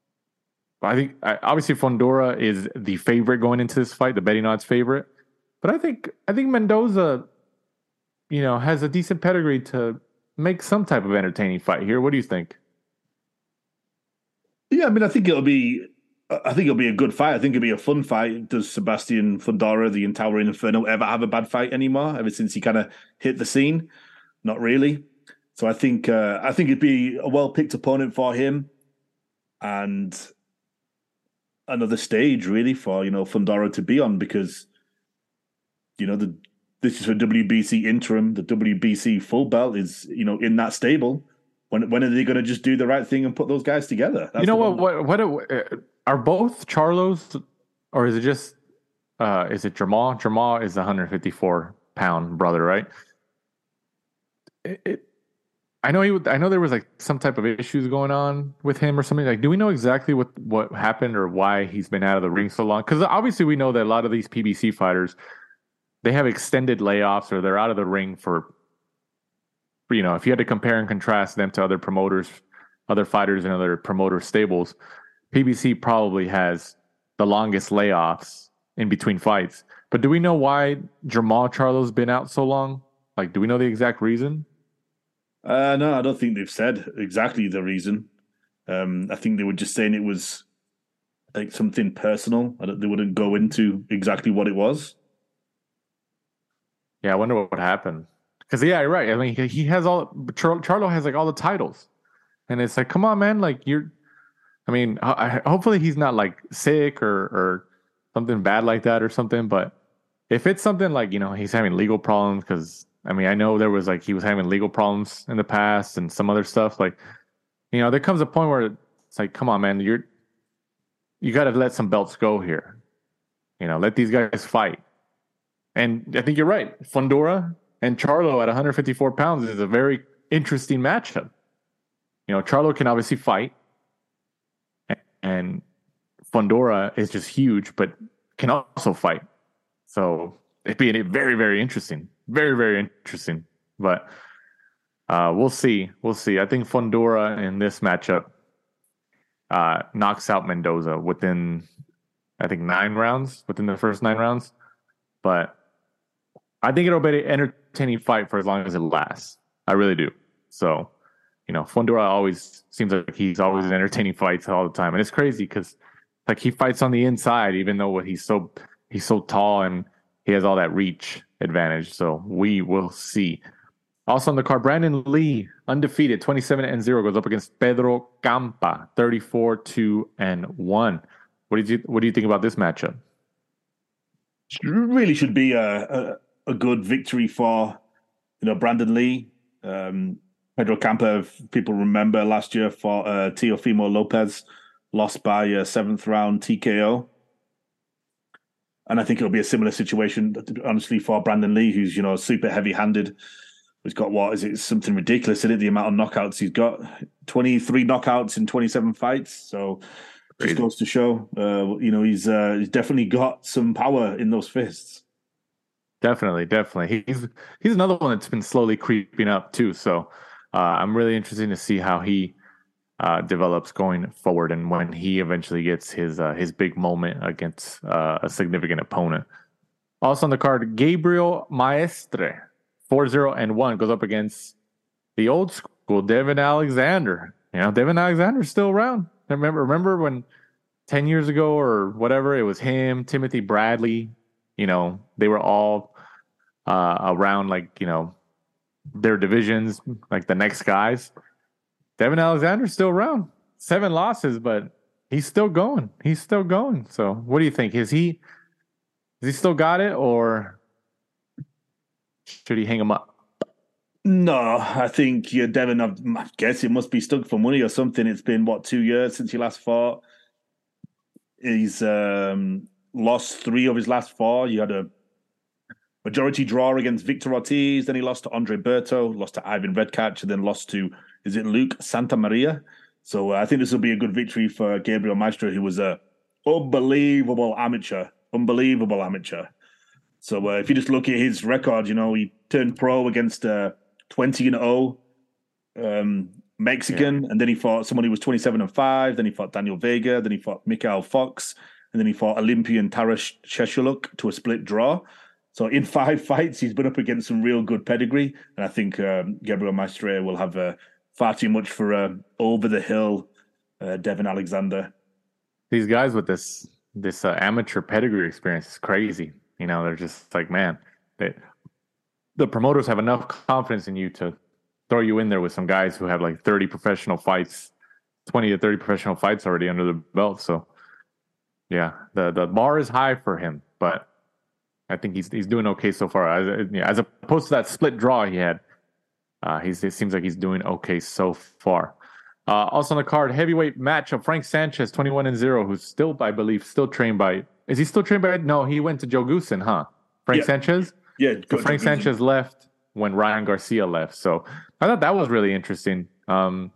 I think obviously Fundora is the favorite going into this fight, the betting odds favorite. But I think I think Mendoza, you know, has a decent pedigree to make some type of entertaining fight here. What do you think? Yeah, I mean, I think it'll be, I think it'll be a good fight. I think it'll be a fun fight. Does Sebastian Fundora, the Towering Inferno, ever have a bad fight anymore? Ever since he kind of hit the scene, not really. So I think uh, I think it'd be a well picked opponent for him, and another stage really for, you know, Fundora to be on, because, you know, the this is a W B C interim, the W B C full belt is, you know, in that stable. When when are they going to just do the right thing and put those guys together? That's you know what, what? What uh, are both Charlos, or is it just uh, is it Jamal? Jamal is the one hundred fifty-four pound brother, right? It, it, I know he. I know there was like some type of issues going on with him or something. Like, do we know exactly what what happened or why he's been out of the ring so long? Because obviously we know that a lot of these P B C fighters, they have extended layoffs or they're out of the ring for, you know, if you had to compare and contrast them to other promoters, other fighters in other promoter stables, P B C probably has the longest layoffs in between fights. But do we know why Jamal Charlo's been out so long? Like, do we know the exact reason? Uh, no, I don't think they've said exactly the reason. Um, I think they were just saying it was like something personal. I don't, they wouldn't go into exactly what it was. Yeah, I wonder what would happen. Because yeah, you're right. I mean, he, he has all. Char- Charlo has like all the titles, and it's like, come on, man. Like you're. I mean, I, hopefully he's not like sick or or something bad like that or something. But if it's something like, you know, he's having legal problems, because I mean, I know there was like he was having legal problems in the past and some other stuff. Like, you know, there comes a point where it's like, come on, man, you're you got to let some belts go here. You know, let these guys fight. And I think you're right. Fundora and Charlo at one fifty-four pounds is a very interesting matchup. You know, Charlo can obviously fight, and Fundora is just huge, but can also fight. So it'd be very, very interesting. Very, very interesting. But uh, we'll see. We'll see. I think Fundora in this matchup uh, knocks out Mendoza within, I think, nine rounds, within the first nine rounds. But I think it'll be an entertaining fight for as long as it lasts. I really do. So, you know, Fundora always seems like he's always in entertaining fights all the time. And it's crazy because like he fights on the inside, even though he's so he's so tall and he has all that reach advantage. So we will see. Also on the card, Brandon Lee, undefeated, twenty-seven and zero, goes up against Pedro Campa, thirty-four, two and one. What did you what do you think about this matchup? Really should be a, a, a good victory for, you know, Brandon Lee. Um, Pedro Campa, if people remember last year, for uh, Teofimo Lopez, lost by a seventh round T K O. And I think it'll be a similar situation, honestly, for Brandon Lee, who's, you know, super heavy-handed. He's got, what is it, something ridiculous, isn't it? The amount of knockouts he's got. twenty-three knockouts in twenty-seven fights. So just goes to show, uh, you know, he's uh, he's definitely got some power in those fists. Definitely, definitely. He's he's another one that's been slowly creeping up too. So uh, I'm really interested to see how he uh, develops going forward, and when he eventually gets his uh, his big moment against uh, a significant opponent. Also on the card, Gabriel Maestre, four zero and one, goes up against the old school Devin Alexander. You know, Devin Alexander's still around. Remember, remember when ten years ago or whatever, it was him, Timothy Bradley. You know, they were all uh, around, like, you know, their divisions, like the next guys. Devin Alexander's still around. Seven losses, but he's still going. He's still going. So what do you think? Is he, is he still got it, or should he hang him up? No, I think yeah, Devin, I guess it must be stuck for money or something. It's been, what, two years since he last fought? He's um, lost three of his last four. You had a majority draw against Victor Ortiz. Then he lost to Andre Berto, lost to Ivan Redkach, and then lost to, is it Luke Santamaria? So uh, I think this will be a good victory for Gabriel Maestre, who was a unbelievable amateur. Unbelievable amateur. So uh, if you just look at his record, you know, he turned pro against uh, twenty and oh um, Mexican, yeah. And then he fought someone who was twenty-seven and five. Then he fought Daniel Vega. Then he fought Mikhail Fox. And then he fought Olympian Taras Sheshuluk to a split draw. So in five fights, he's been up against some real good pedigree. And I think um, Gabriel Maestre will have uh, far too much for uh, over-the-hill uh, Devin Alexander. These guys with this this uh, amateur pedigree experience is crazy. You know, they're just like, man, they, the promoters have enough confidence in you to throw you in there with some guys who have like thirty professional fights, twenty to thirty professional fights already under the belt. So, yeah, the, the bar is high for him, but I think he's he's doing okay so far. As, as opposed to that split draw he had, uh, he's, it seems like he's doing okay so far. Uh, also on the card, heavyweight match of Frank Sanchez, twenty-one and zero, who's still, I believe, still trained by... Is he still trained by... No, he went to Joe Goosen, huh? Frank yeah. Sanchez? Yeah. So Frank Sanchez left when Ryan Garcia left. So I thought that was really interesting. Um,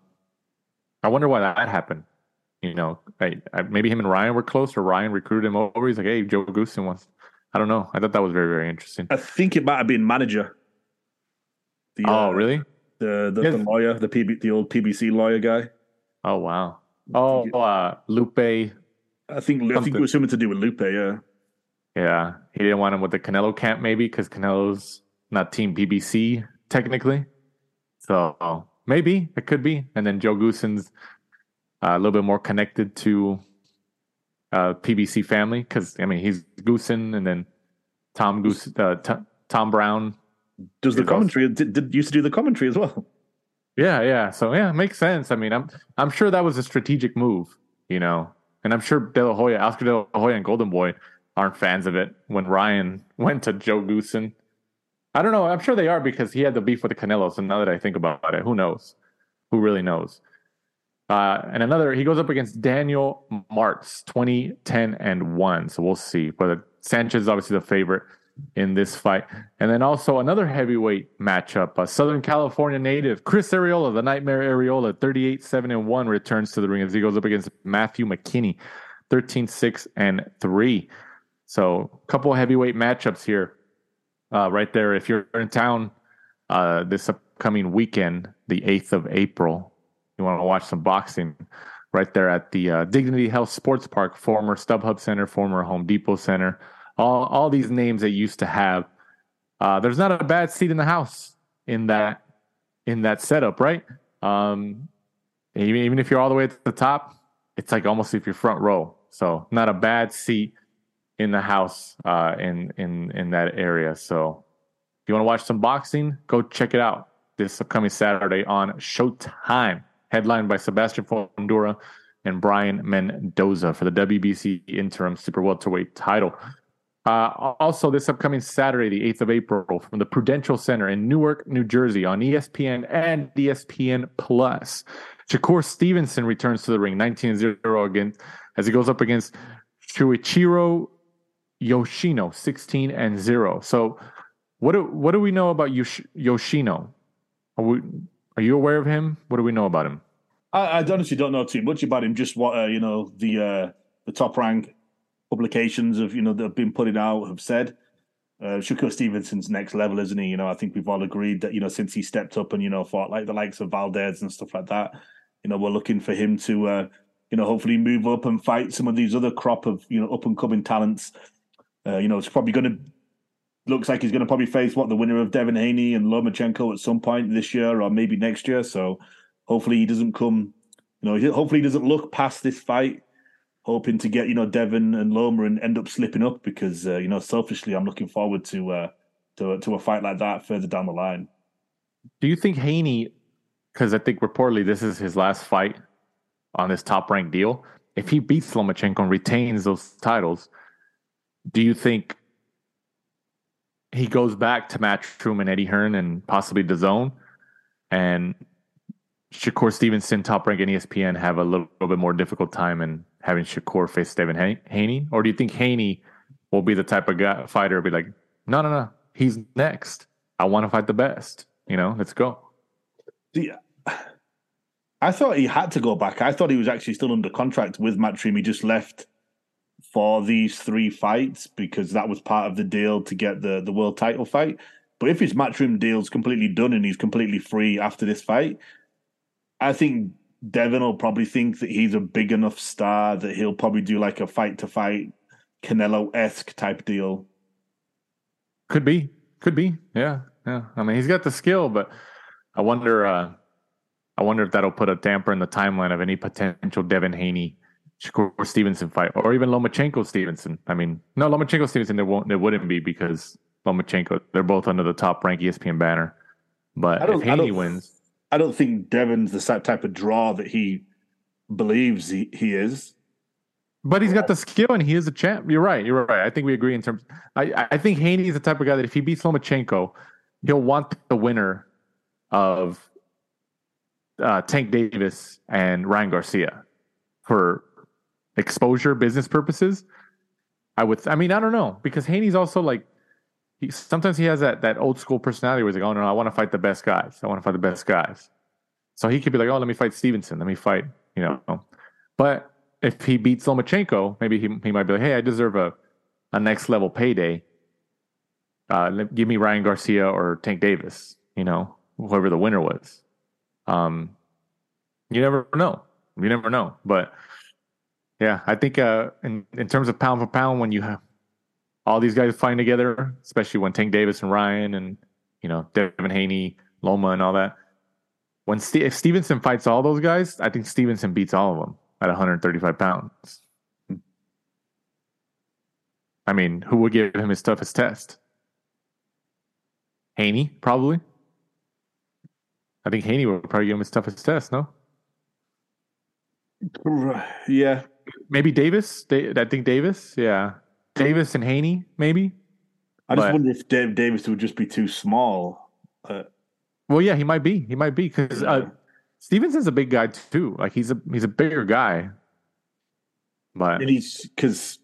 I wonder why that happened. You know, I, I, maybe him and Ryan were close, or Ryan recruited him over. He's like, hey, Joe Goosen wants... I don't know. I thought that was very, very interesting. I think it might have been manager. The, oh, uh, really? The the, yes. the lawyer, the P B, the old P B C lawyer guy. Oh, wow. Oh, uh, Lupe. I think something. I think it was something to do with Lupe, yeah. Yeah. He didn't want him with the Canelo camp, maybe, because Canelo's not Team P B C, technically. So maybe. It could be. And then Joe Goosen's uh, a little bit more connected to uh, P B C family, because, I mean, he's Goosen, and then Tom Goosen, uh, T- Tom Brown does the commentary. Did, did used to do the commentary as well. Yeah, yeah. So yeah, it makes sense. I mean, I'm I'm sure that was a strategic move, you know, and I'm sure De La Hoya, Oscar De La Hoya, and Golden Boy aren't fans of it. When Ryan went to Joe Goosen, I don't know. I'm sure they are because he had the beef with the Canelo. So now that I think about it, who knows? Who really knows? Uh, and another, he goes up against Daniel Martz, twenty, ten, and one. So we'll see. But Sanchez is obviously the favorite in this fight. And then also another heavyweight matchup, a Southern California native, Chris Arreola, the Nightmare Arreola, thirty-eight, seven, and one, returns to the ring as he goes up against Matthew McKinney, thirteen, six, and three. So a couple of heavyweight matchups here uh, right there. If you're in town uh, this upcoming weekend, the eighth of April, you want to watch some boxing right there at the uh, Dignity Health Sports Park, former StubHub Center, former Home Depot Center. All all these names they used to have. Uh, there's not a bad seat in the house in that in that setup, right? Um, even, even if you're all the way at the top, it's like almost if you're front row. So not a bad seat in the house uh, in in in that area. So if you want to watch some boxing, go check it out this upcoming Saturday on Showtime, headlined by Sebastian Fundora and Brian Mendoza for the W B C interim super welterweight title. Uh, also, this upcoming Saturday, the eighth of April, from the Prudential Center in Newark, New Jersey, on E S P N and E S P N Plus, Shakur Stevenson returns to the ring, nineteen and zero again, as he goes up against Shuichiro Yoshino, sixteen and zero. So, what do what do we know about Yosh- Yoshino? Are we are you aware of him? What do we know about him? I, I honestly don't know too much about him. Just what uh, you know, the uh, the top rank publications of you know that have been putting out have said. Uh, Shakur Stevenson's next level, isn't he? You know, I think we've all agreed that you know since he stepped up and you know fought like the likes of Valdez and stuff like that, you know, we're looking for him to uh, you know hopefully move up and fight some of these other crop of you know up and coming talents. Uh, you know, it's probably going to looks like he's going to probably face what the winner of Devin Haney and Lomachenko at some point this year or maybe next year. So hopefully he doesn't come, you know, hopefully he doesn't look past this fight, hoping to get, you know, Devin and Loma and end up slipping up because, uh, you know, selfishly, I'm looking forward to, uh, to, to a fight like that further down the line. Do you think Haney, because I think reportedly this is his last fight on this top ranked deal, if he beats Lomachenko and retains those titles, do you think he goes back to Matchroom and Eddie Hearn and possibly DAZN, and Shakur Stevenson, Top Rank and E S P N have a little, little bit more difficult time in having Shakur face Devin Haney? Or do you think Haney will be the type of guy, fighter be like, no, no, no, he's next. I want to fight the best. You know, let's go. Yeah. I thought he had to go back. I thought he was actually still under contract with Matchroom. He just left for these three fights because that was part of the deal to get the, the world title fight. But if his Matchroom deal's completely done and he's completely free after this fight, I think Devin will probably think that he's a big enough star that he'll probably do like a fight-to-fight Canelo-esque type deal. Could be. Could be. Yeah. Yeah. I mean, he's got the skill, but I wonder uh, I wonder if that'll put a damper in the timeline of any potential Devin Haney Shakur Stevenson fight, or even Lomachenko Stevenson. I mean, no, Lomachenko Stevenson there won't there wouldn't be because Lomachenko, they're both under the top rank E S P N banner. But if Haney wins, I don't think Devin's the type of draw that he believes he, he is. But he's got the skill and he is a champ. You're right. You're right. I think we agree in terms. I I think Haney is the type of guy that if he beats Lomachenko, he'll want the winner of uh, Tank Davis and Ryan Garcia for exposure, business purposes. I would. I mean, I don't know, because Haney's also like, he sometimes he has that that old school personality where he's like, oh no, no I want to fight the best guys. I want to fight the best guys. So he could be like, oh, let me fight Stevenson. Let me fight, you know. But if he beats Lomachenko, maybe he he might be like, hey, I deserve a a next level payday. Uh, give me Ryan Garcia or Tank Davis, you know, whoever the winner was. Um, you never know. You never know. But yeah, I think uh, in in terms of pound for pound, when you have all these guys fighting together, especially when Tank Davis and Ryan and you know Devin Haney, Loma, and all that, when St- if Stevenson fights all those guys, I think Stevenson beats all of them at one hundred thirty-five pounds. I mean, who would give him his toughest test? Haney, probably. I think Haney would probably give him his toughest test, no? Yeah. Maybe Davis. I think Davis, yeah. Davis and Haney, maybe. I just but, wonder if Dave Davis would just be too small. Uh, well, yeah, he might be. He might be because yeah. uh, Stevenson's a big guy too. Like he's a he's a bigger guy. But and he's because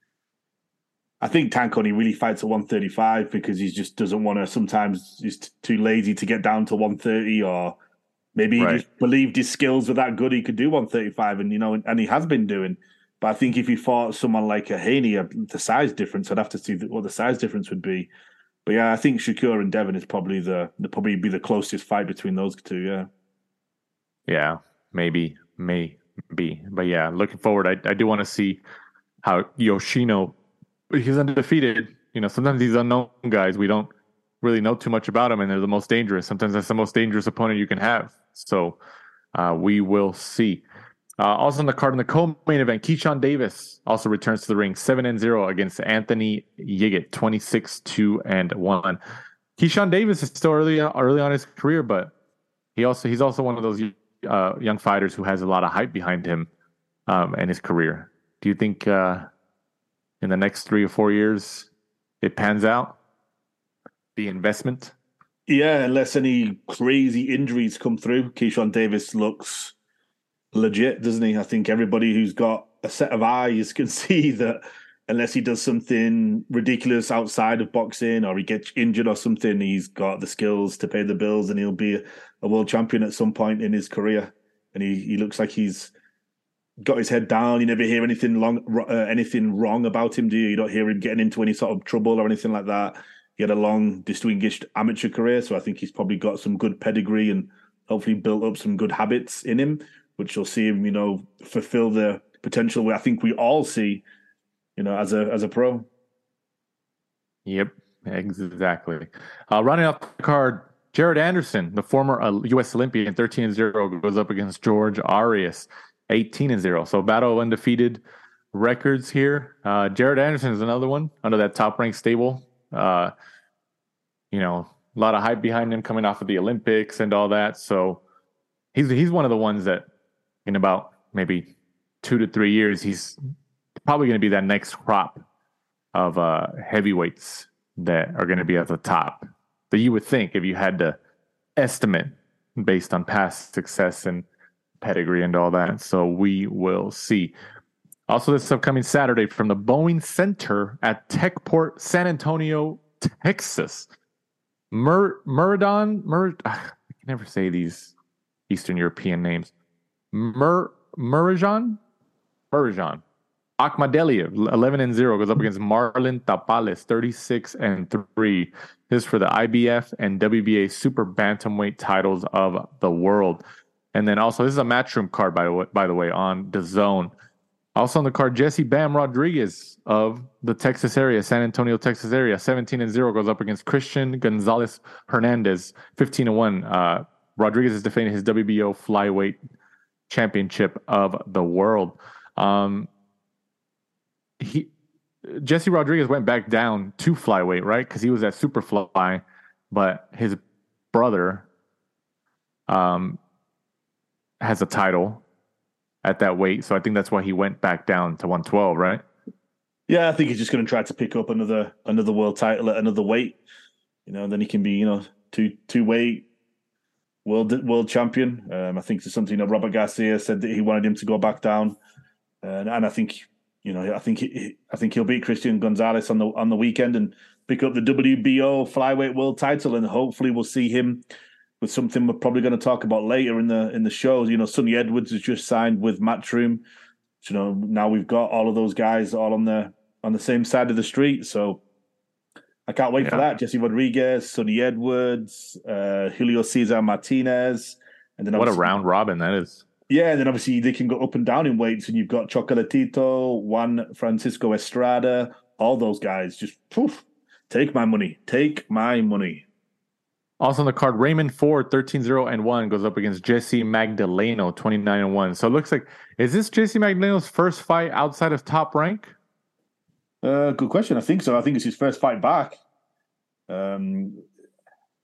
I think Tank only really fights at one thirty-five because he just doesn't want to. Sometimes he's t- too lazy to get down to one thirty, or maybe he right. just believed his skills were that good he could do one thirty-five, and you know, and he has been doing. But I think if he fought someone like a Haney, the size difference, I'd have to see what the size difference would be. But yeah, I think Shakur and Devin is probably the probably be the closest fight between those two. Yeah, yeah, maybe, maybe, but yeah, looking forward. I I do want to see how Yoshino. He's undefeated. You know, sometimes these unknown guys, we don't really know too much about them, and they're the most dangerous. Sometimes that's the most dangerous opponent you can have. So uh, we will see. Uh, also on the card in the co-main event, Keyshawn Davis also returns to the ring, seven and zero against Anthony Yiggett, twenty-six two and one. Keyshawn Davis is still early early on in his career, but he also he's also one of those uh, young fighters who has a lot of hype behind him um, in his career. Do you think uh, in the next three or four years it pans out? The investment? Yeah, unless any crazy injuries come through, Keyshawn Davis looks legit, doesn't he? I think everybody who's got a set of eyes can see that unless he does something ridiculous outside of boxing or he gets injured or something, he's got the skills to pay the bills and he'll be a world champion at some point in his career. And he, he looks like he's got his head down. You never hear anything long, uh, anything wrong about him, do you? You don't hear him getting into any sort of trouble or anything like that. He had a long, distinguished amateur career, so I think he's probably got some good pedigree and hopefully built up some good habits in him, which will see him, you know, fulfill the potential I think we all see, you know, as a as a pro. Yep, exactly. Uh, running off the card, Jared Anderson, the former uh, U S Olympian, thirteen and zero, goes up against George Arias, eighteen and zero. So battle of undefeated records here. Uh, Jared Anderson is another one under that top-ranked stable. Uh, you know, a lot of hype behind him coming off of the Olympics and all that. So he's he's one of the ones that in about maybe two to three years, he's probably going to be that next crop of uh, heavyweights that are going to be at the top. That you would think if you had to estimate based on past success and pedigree and all that. So we will see. Also, this upcoming Saturday from the Boeing Center at Techport, San Antonio, Texas. Mur Muradon, Mur I can never say these Eastern European names. Mur Murajan, Murajan, Akhmadaliev, eleven and zero, goes up against Marlon Tapales, thirty-six and three. This is for the I B F and W B A Super Bantamweight titles of the world. And then also, this is a Matchroom card, by the way, by the way on D A Z N. Also on the card, Jesse Bam Rodriguez of the Texas area, San Antonio, Texas area, seventeen and zero, goes up against Christian Gonzalez Hernandez, fifteen and one. Uh, Rodriguez is defending his W B O flyweight championship of the world. Um, he Jesse Rodriguez went back down to flyweight, right? Because he was at Superfly, but his brother um, has a title at that weight, so I think that's why he went back down to one twelve, right? Yeah, I think he's just going to try to pick up another another world title at another weight, you know, and then he can be, you know, two two weight world world champion. Um, I think it's something that Robert Garcia said that he wanted him to go back down, and, and I think, you know, I think he, I think he'll beat Christian Gonzalez on the on the weekend and pick up the W B O flyweight world title, and hopefully we'll see him with something we're probably going to talk about later in the in the show. You know, Sonny Edwards has just signed with Matchroom. So, you know, now we've got all of those guys all on the on the same side of the street. So I can't wait yeah. for that. Jesse Rodriguez, Sonny Edwards, uh, Julio Cesar Martinez, and then what a round robin that is. Yeah, and then obviously they can go up and down in weights, and you've got Chocolatito, Juan Francisco Estrada, all those guys. Just poof, take my money, take my money. Also on the card, Raymond Ford, thirteen zero and one, goes up against Jesse Magdaleno, twenty-nine and one. So it looks like, is this Jesse Magdaleno's first fight outside of Top Rank? Uh, good question. I think so. I think it's his first fight back. Um,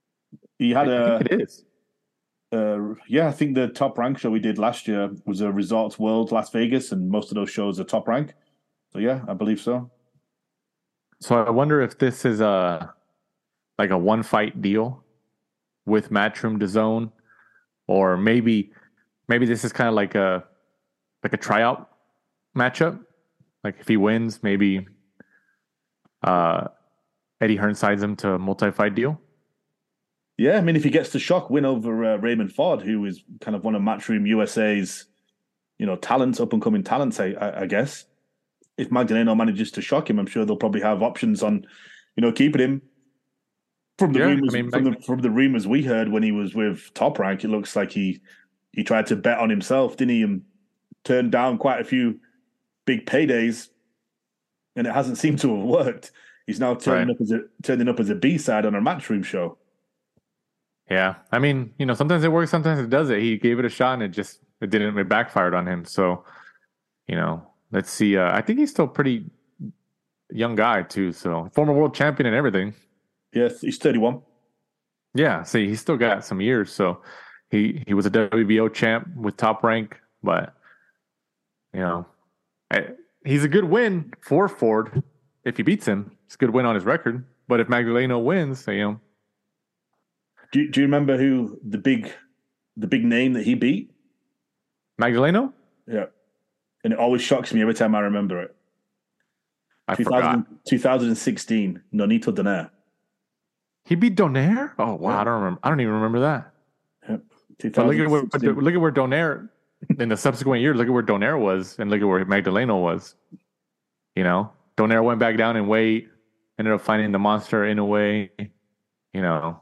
He had I a. think it is. Uh, yeah, I think the Top Rank show we did last year was a Resorts World Las Vegas, and most of those shows are Top Rank. So yeah, I believe so. So I wonder if this is a like a one fight deal with Matchroom DAZN, or maybe maybe this is kind of like a like a tryout matchup. Like if he wins, maybe uh, Eddie Hearn signs him to a multi-fight deal. Yeah, I mean, if he gets the shock win over uh, Raymond Ford, who is kind of one of Matchroom U S A's, you know, talents, up and coming talents, I, I guess. If Magdaleno manages to shock him, I'm sure they'll probably have options on, you know, keeping him. From the Yeah, rumors, I mean, from, the, from the rumors we heard when he was with Top Rank, it looks like he he tried to bet on himself, didn't he? And turned down quite a few big paydays, and it hasn't seemed to have worked. He's now turning Right. up as a turning up as a B side on a Matchroom show. Yeah, I mean, you know, sometimes it works, sometimes it doesn't. He gave it a shot and it just it didn't. It backfired on him. So, you know, let's see. Uh, I think he's still pretty young guy too. So former world champion and everything. Yes, he's thirty-one. Yeah, see, he's still got some years. So he he was a W B O champ with Top Rank, but you know, I, he's a good win for Ford if he beats him. It's a good win on his record. But if Magdaleno wins, you know. Do you, do you remember who the big the big name that he beat? Magdaleno? Yeah, and it always shocks me every time I remember it. I two thousand, forgot. two thousand sixteen, Nonito Donaire. He beat Donaire? Oh wow, Yeah. I don't remember. I don't even remember that. Yep. But look at where twenty sixteen. look at where Donaire in the subsequent years. Look at where Donaire was, and look at where Magdaleno was. You know, Donaire went back down in weight, ended up finding the monster in a way. You know,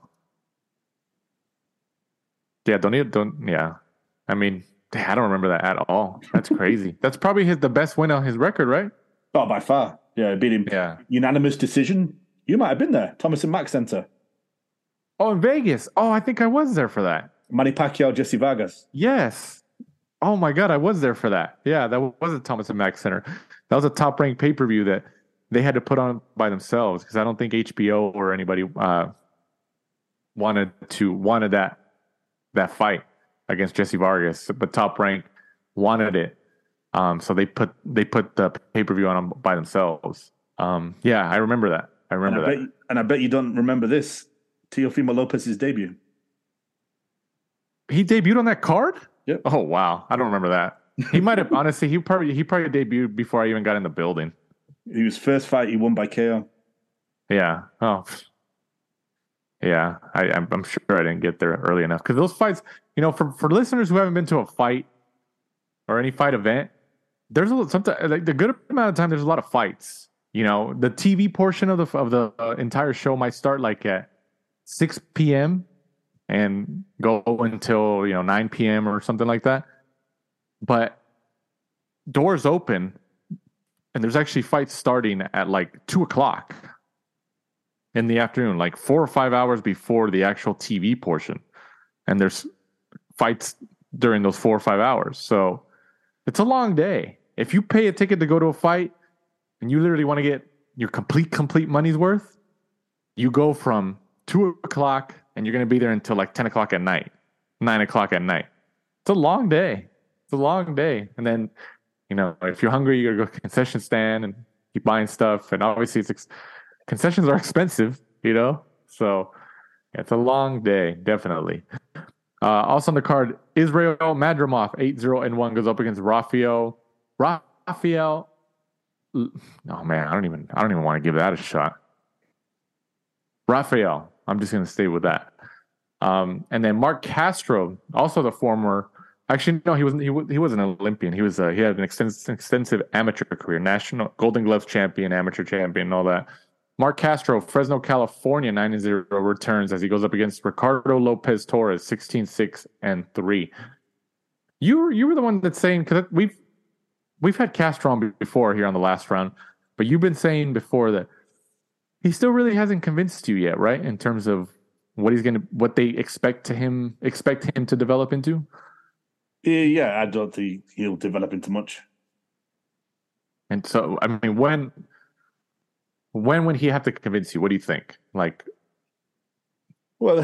yeah, Donaire. Don't yeah. I mean, I don't remember that at all. That's crazy. That's probably his the best win on his record, right? Oh, by far. Yeah, beat him. Yeah. Unanimous decision. You might have been there. Thomas and Mack Center. Oh, in Vegas. Oh, I think I was there for that. Manny Pacquiao, Jesse Vargas. Yes. Oh my God, I was there for that. Yeah, that was at Thomas and Mack Center. That was a top ranked pay per view that they had to put on by themselves because I don't think H B O or anybody uh, wanted to wanted that that fight against Jesse Vargas, but Top Rank wanted it. Um, so they put they put the pay per view on them by themselves. Um, yeah, I remember that. I remember and I that. Bet you, and I bet you don't remember this. Teofimo Lopez's debut. He debuted on that card? Yep. Oh wow, I don't remember that. He might have honestly. He probably he probably debuted before I even got in the building. He was first fight he won by K O. Yeah. Oh. Yeah. I, I'm, I'm sure I didn't get there early enough because those fights, you know, for for listeners who haven't been to a fight or any fight event, there's a little something like the good amount of time. There's a lot of fights. You know, the T V portion of the of the uh, entire show might start like at six p.m. and go until, you know, nine p.m. or something like that. But doors open and there's actually fights starting at like two o'clock in the afternoon, like four or five hours before the actual T V portion. And there's fights during those four or five hours. So it's a long day. If you pay a ticket to go to a fight and you literally want to get your complete, complete money's worth, you go from two o'clock and you're going to be there until like ten o'clock at night, nine o'clock at night. It's a long day. It's a long day. And then, you know, if you're hungry, you got to go to the concession stand and keep buying stuff. And obviously, it's ex- concessions are expensive, you know? So yeah, it's a long day, definitely. Uh, also on the card, Israel Madrimov, eight zero and one, goes up against Rafael. Rafael. Oh, man, I don't even, I don't even want to give that a shot. Rafael. I'm just going to stay with that. Um, and then Mark Castro, also the former, actually, no, he wasn't, he, he was an Olympian. He was, uh, he had an extensive, extensive amateur career, national Golden Gloves champion, amateur champion, and all that. Mark Castro, Fresno, California, nine and zero returns as he goes up against Ricardo Lopez Torres, sixteen six and three. You were, you were the one that's saying, because we've, we've had Castro on before here on the last round, but you've been saying before that he still really hasn't convinced you yet, right? In terms of what he's gonna, what they expect to him, expect him to develop into. Yeah, I don't think he'll develop into much. And so, I mean, when, when would he have to convince you? What do you think? Like, Well,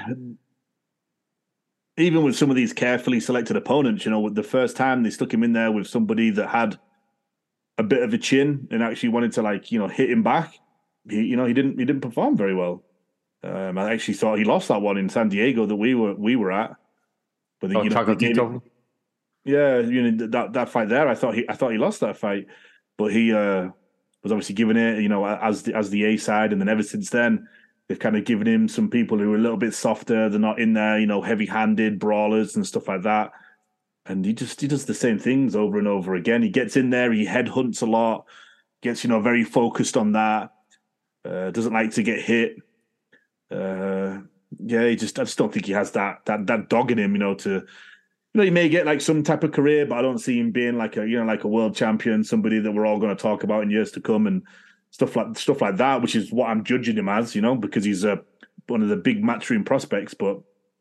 even with some of these carefully selected opponents, you know, the first time they stuck him in there with somebody that had a bit of a chin and actually wanted to, like, you know, hit him back, he, you know, he didn't he didn't perform very well. Um, I actually thought he lost that one in San Diego that we were we were at. But the, oh, you know, Chocolatito? Yeah, you know, that that fight there, I thought he I thought he lost that fight, but he uh, was obviously given it, you know, as the as the A side, and then ever since then they've kind of given him some people who are a little bit softer. They're not in there, you know, heavy-handed brawlers and stuff like that. And he just he does the same things over and over again. He gets in there, he headhunts a lot, gets, you know, very focused on that. Uh, doesn't like to get hit. Uh, yeah, he just I just don't think he has that that that dog in him, you know, to you know, he may get like some type of career, but I don't see him being like a, you know, like a world champion, somebody that we're all going to talk about in years to come and stuff like stuff like that, which is what I'm judging him as, you know, because he's a one of the big matchroom prospects. But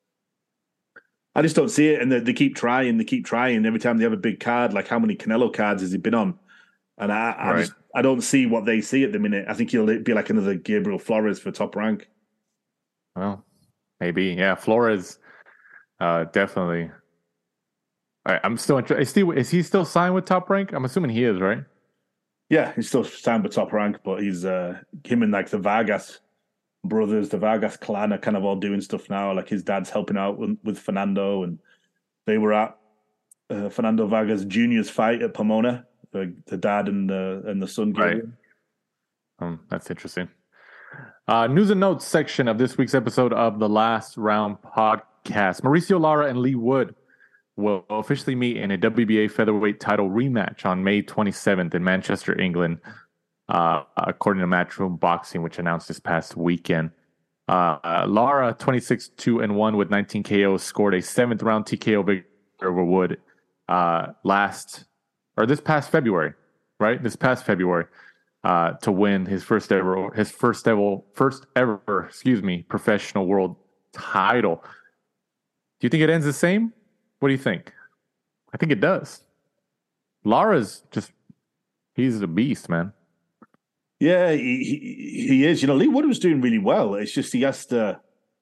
I just don't see it, and they, they keep trying, they keep trying. Every time they have a big card, like how many Canelo cards has he been on? And I, I right. just I don't see what they see at the minute. I think he'll be like another Gabriel Flores for Top Rank. Well, maybe, yeah. Flores, uh, definitely. All right, I'm still interested. Is he, is he still signed with Top Rank? I'm assuming he is, right? Yeah, he's still signed with Top Rank, but he's uh, him and like the Vargas brothers, the Vargas clan are kind of all doing stuff now. Like his dad's helping out with, with Fernando, and they were at uh, Fernando Vargas Junior's fight at Pomona. The, the dad and the and the son. Right. Um, that's interesting. Uh, news and notes section of this week's episode of the Last Round podcast. Mauricio Lara and Lee Wood will officially meet in a W B A featherweight title rematch on May twenty-seventh in Manchester, England, uh, according to Matchroom Boxing, which announced this past weekend. Uh, uh, Lara, twenty-six two and one with nineteen K Os, scored a seventh round T K O victory over Wood uh, last or this past February, right? This past February. Uh, to win his first ever, his first ever, first ever, excuse me, professional world title. Do you think it ends the same? What do you think? I think it does. Lara's just, he's a beast, man. Yeah, he, he, he is. You know, Lee Wood was doing really well. It's just he has to,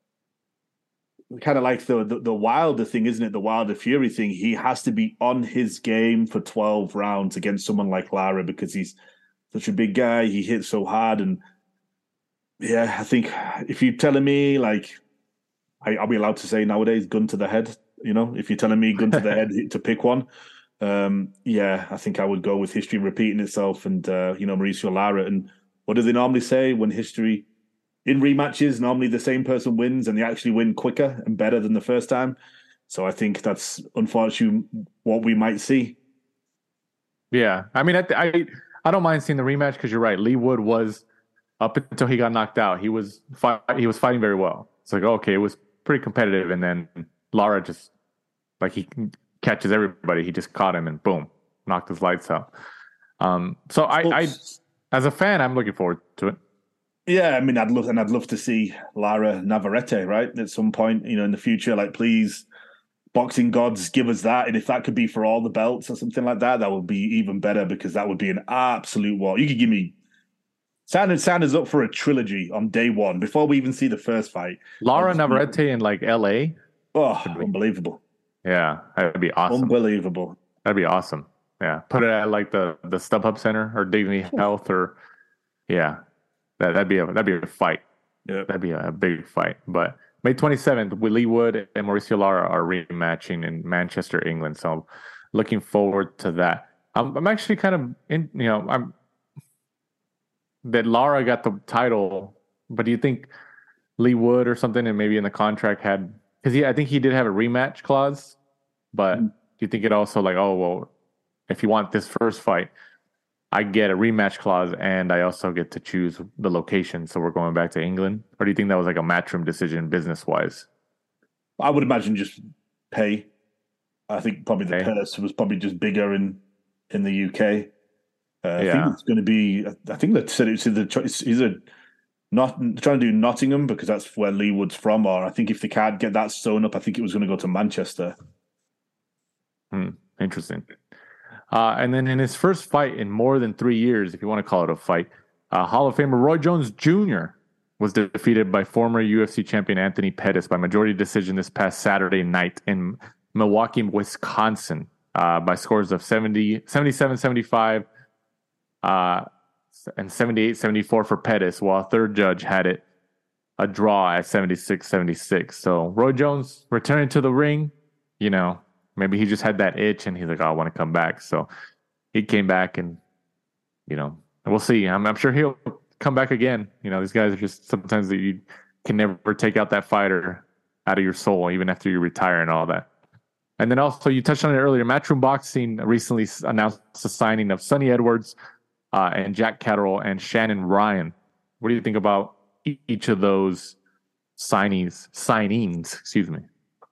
kind of like the, the the Wilder thing, isn't it? The Wilder Fury thing. He has to be on his game for twelve rounds against someone like Lara because he's such a big guy. He hits so hard. And yeah, I think if you're telling me, like, I, I'll be allowed to say nowadays, gun to the head, you know, if you're telling me gun to the head to pick one, um, yeah, I think I would go with history repeating itself and, uh, you know, Mauricio Lara. And what do they normally say when history in rematches, normally the same person wins and they actually win quicker and better than the first time. So I think that's unfortunately what we might see. Yeah. I mean, I, I, I don't mind seeing the rematch because you're right. Lee Wood was, up until he got knocked out, he was fight, he was fighting very well. It's like, okay, it was pretty competitive. And then Lara just, like, he catches everybody. He just caught him and boom, knocked his lights out. Um, so I, I, as a fan, I'm looking forward to it. Yeah, I mean, I'd love, and I'd love to see Lara Navarrete, right? At some point, you know, in the future, like, please, boxing gods, give us that. And if that could be for all the belts or something like that, that would be even better because that would be an absolute war. You could give me Sanders, Sanders up for a trilogy on day one before we even see the first fight. Lara Navarrete in like L A. Oh, unbelievable. Yeah, that'd be awesome. Unbelievable. That'd be awesome. Yeah. Put it at like the, the StubHub Center or Dignity Health or, yeah, that, that'd be a, that'd be a fight. Yeah. That'd be a, a big fight. But May twenty-seventh, Lee Wood and Mauricio Lara are rematching in Manchester, England. So I'm looking forward to that. I'm, I'm actually kind of in, you know, I'm that Lara got the title, but do you think Lee Wood or something, and maybe in the contract had, because he, I think he did have a rematch clause, but mm-hmm. do you think it also like, oh, well, if you want this first fight, I get a rematch clause and I also get to choose the location. So we're going back to England. Or do you think that was like a matchroom decision business wise? I would imagine just pay. I think probably the okay. purse was probably just bigger in, in the U K. Uh, I yeah. think it's going to be, I think they said it's either, it's either not trying to do Nottingham because that's where Lee Wood's from. Or I think if they can't get that sewn up, I think it was going to go to Manchester. Hmm. Interesting. Uh, and then in his first fight in more than three years, if you want to call it a fight, uh, Hall of Famer Roy Jones Junior was defeated by former U F C champion Anthony Pettis by majority decision this past Saturday night in Milwaukee, Wisconsin, uh, by scores of seventy, seventy-seven seventy-five uh, and seventy-eight seventy-four for Pettis, while a third judge had it a draw at seventy-six seventy-six. So Roy Jones returning to the ring, you know, maybe he just had that itch and he's like, oh, I want to come back. So he came back and, you know, we'll see. I'm, I'm sure he'll come back again. You know, these guys are just sometimes that you can never take out that fighter out of your soul, even after you retire and all that. And then also, you touched on it earlier, Matchroom Boxing recently announced the signing of Sonny Edwards uh, and Jack Catterall and Shannon Ryan. What do you think about each of those signings? Signings, excuse me.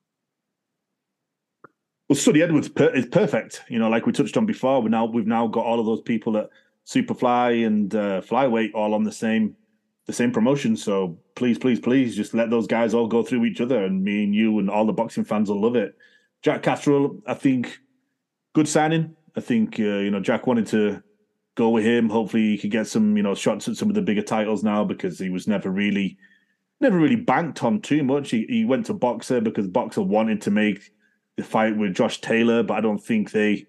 Well, Sonny Edwards per- is perfect. You know, like we touched on before, we now we've now got all of those people at Superfly and uh, Flyweight all on the same the same promotion. So please, please, please, just let those guys all go through each other, and me and you and all the boxing fans will love it. Jack Catterall, I think, good signing. I think uh, you know Jack wanted to go with him. Hopefully, he could get some you know shots at some of the bigger titles now, because he was never really, never really banked on too much. He, he went to Boxer because Boxer wanted to make the fight with Josh Taylor, but I don't think they.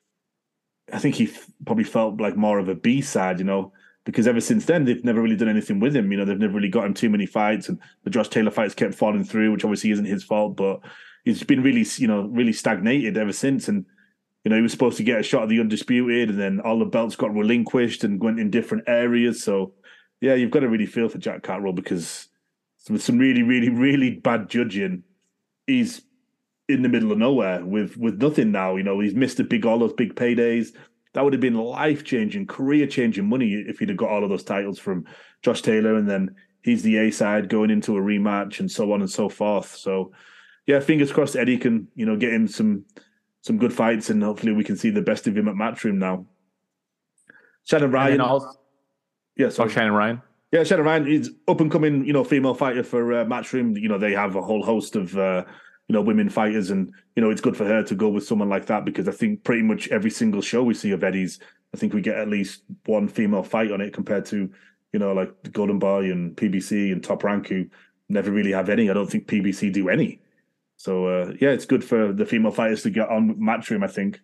I think he f- probably felt like more of a B side, you know, because ever since then they've never really done anything with him. You know, they've never really got him too many fights, and the Josh Taylor fights kept falling through, which obviously isn't his fault, but he's been really, you know, really stagnated ever since. And you know, he was supposed to get a shot at the Undisputed, and then all the belts got relinquished and went in different areas. So yeah, you've got to really feel for Jack Catterall, because with some really, really, really bad judging, he's in the middle of nowhere with with nothing now. You know, he's missed a big all those big paydays. That would have been life changing, career changing money if he'd have got all of those titles from Josh Taylor, and then he's the A side going into a rematch and so on and so forth. So yeah, fingers crossed Eddie can you know get him some some good fights, and hopefully we can see the best of him at Matchroom now. Shannon Ryan, also, yeah, sorry. Oh, Shannon Ryan. Yeah, Shannon Ryan is up and coming, you know, female fighter for uh, Matchroom. You know, they have a whole host of. Uh, you know, women fighters, and, you know, it's good for her to go with someone like that, because I think pretty much every single show we see of Eddie's, I think we get at least one female fight on it, compared to, you know, like the Golden Boy and P B C and Top Rank, who never really have any. I don't think P B C do any. So, uh, yeah, it's good for the female fighters to get on Matchroom, I think.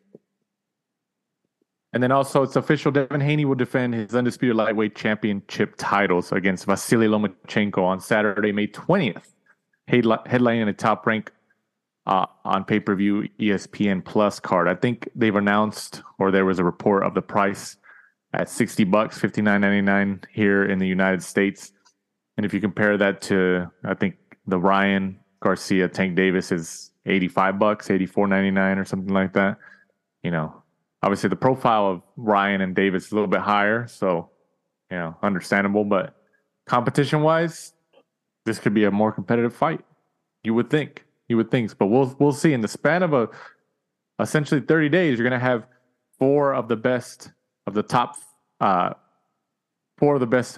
And then also, it's official, Devin Haney will defend his undisputed lightweight championship titles against Vasily Lomachenko on Saturday, May twentieth, headlining a Top Rank Uh, on pay-per-view E S P N Plus card. I think they've announced, or there was a report of the price at sixty bucks, fifty-nine ninety-nine here in the United States. And if you compare that to, I think the Ryan Garcia Tank Davis is eighty-five bucks, eighty-four ninety-nine or something like that. You know, obviously the profile of Ryan and Davis is a little bit higher, so you know, understandable. But competition-wise, this could be a more competitive fight. You would think. You would think, but we'll we'll see. In the span of a essentially thirty days, you're going to have four of the best of the top uh, four of the best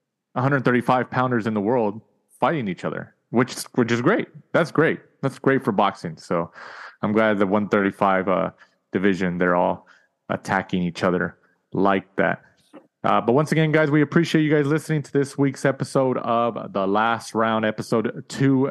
one thirty-five pounders in the world fighting each other, which which is great. That's great. That's great for boxing. So I'm glad the one thirty-five uh, division, they're all attacking each other like that. Uh, but once again, guys, we appreciate you guys listening to this week's episode of The Last Round, episode two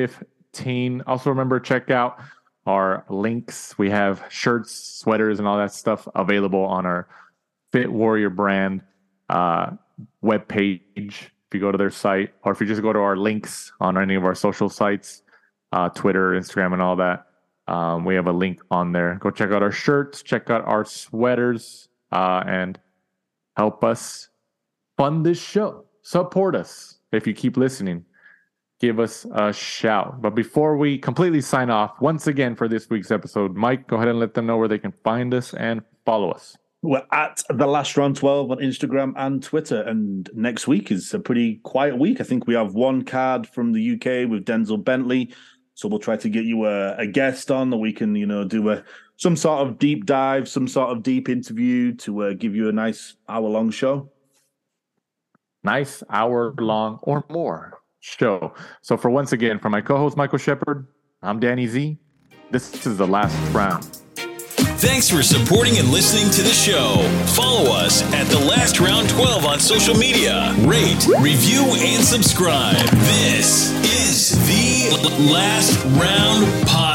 fifteen. Also, remember, check out our links. We have shirts, sweaters, and all that stuff available on our Fit Warrior brand uh, webpage. If you go to their site, or if you just go to our links on any of our social sites, uh, Twitter, Instagram, and all that, um, we have a link on there. Go check out our shirts, check out our sweaters, uh, and help us fund this show. Support us. If you keep listening, give us a shout. But before we completely sign off, once again for this week's episode, Mike, go ahead and let them know where they can find us and follow us. We're at The Last Round twelve on Instagram and Twitter. And next week is a pretty quiet week. I think we have one card from the U K with Denzel Bentley. So we'll try to get you a, a guest on that we can, you know, do a some sort of deep dive, some sort of deep interview to uh, give you a nice hour-long show. Nice hour-long or more show. So for once again, for my co-host Michael Shepard, I'm Danny Z. This is The Last Round. Thanks for supporting and listening to the show. Follow us at The Last Round twelve on social media. Rate, review, and subscribe. This is The Last Round Podcast.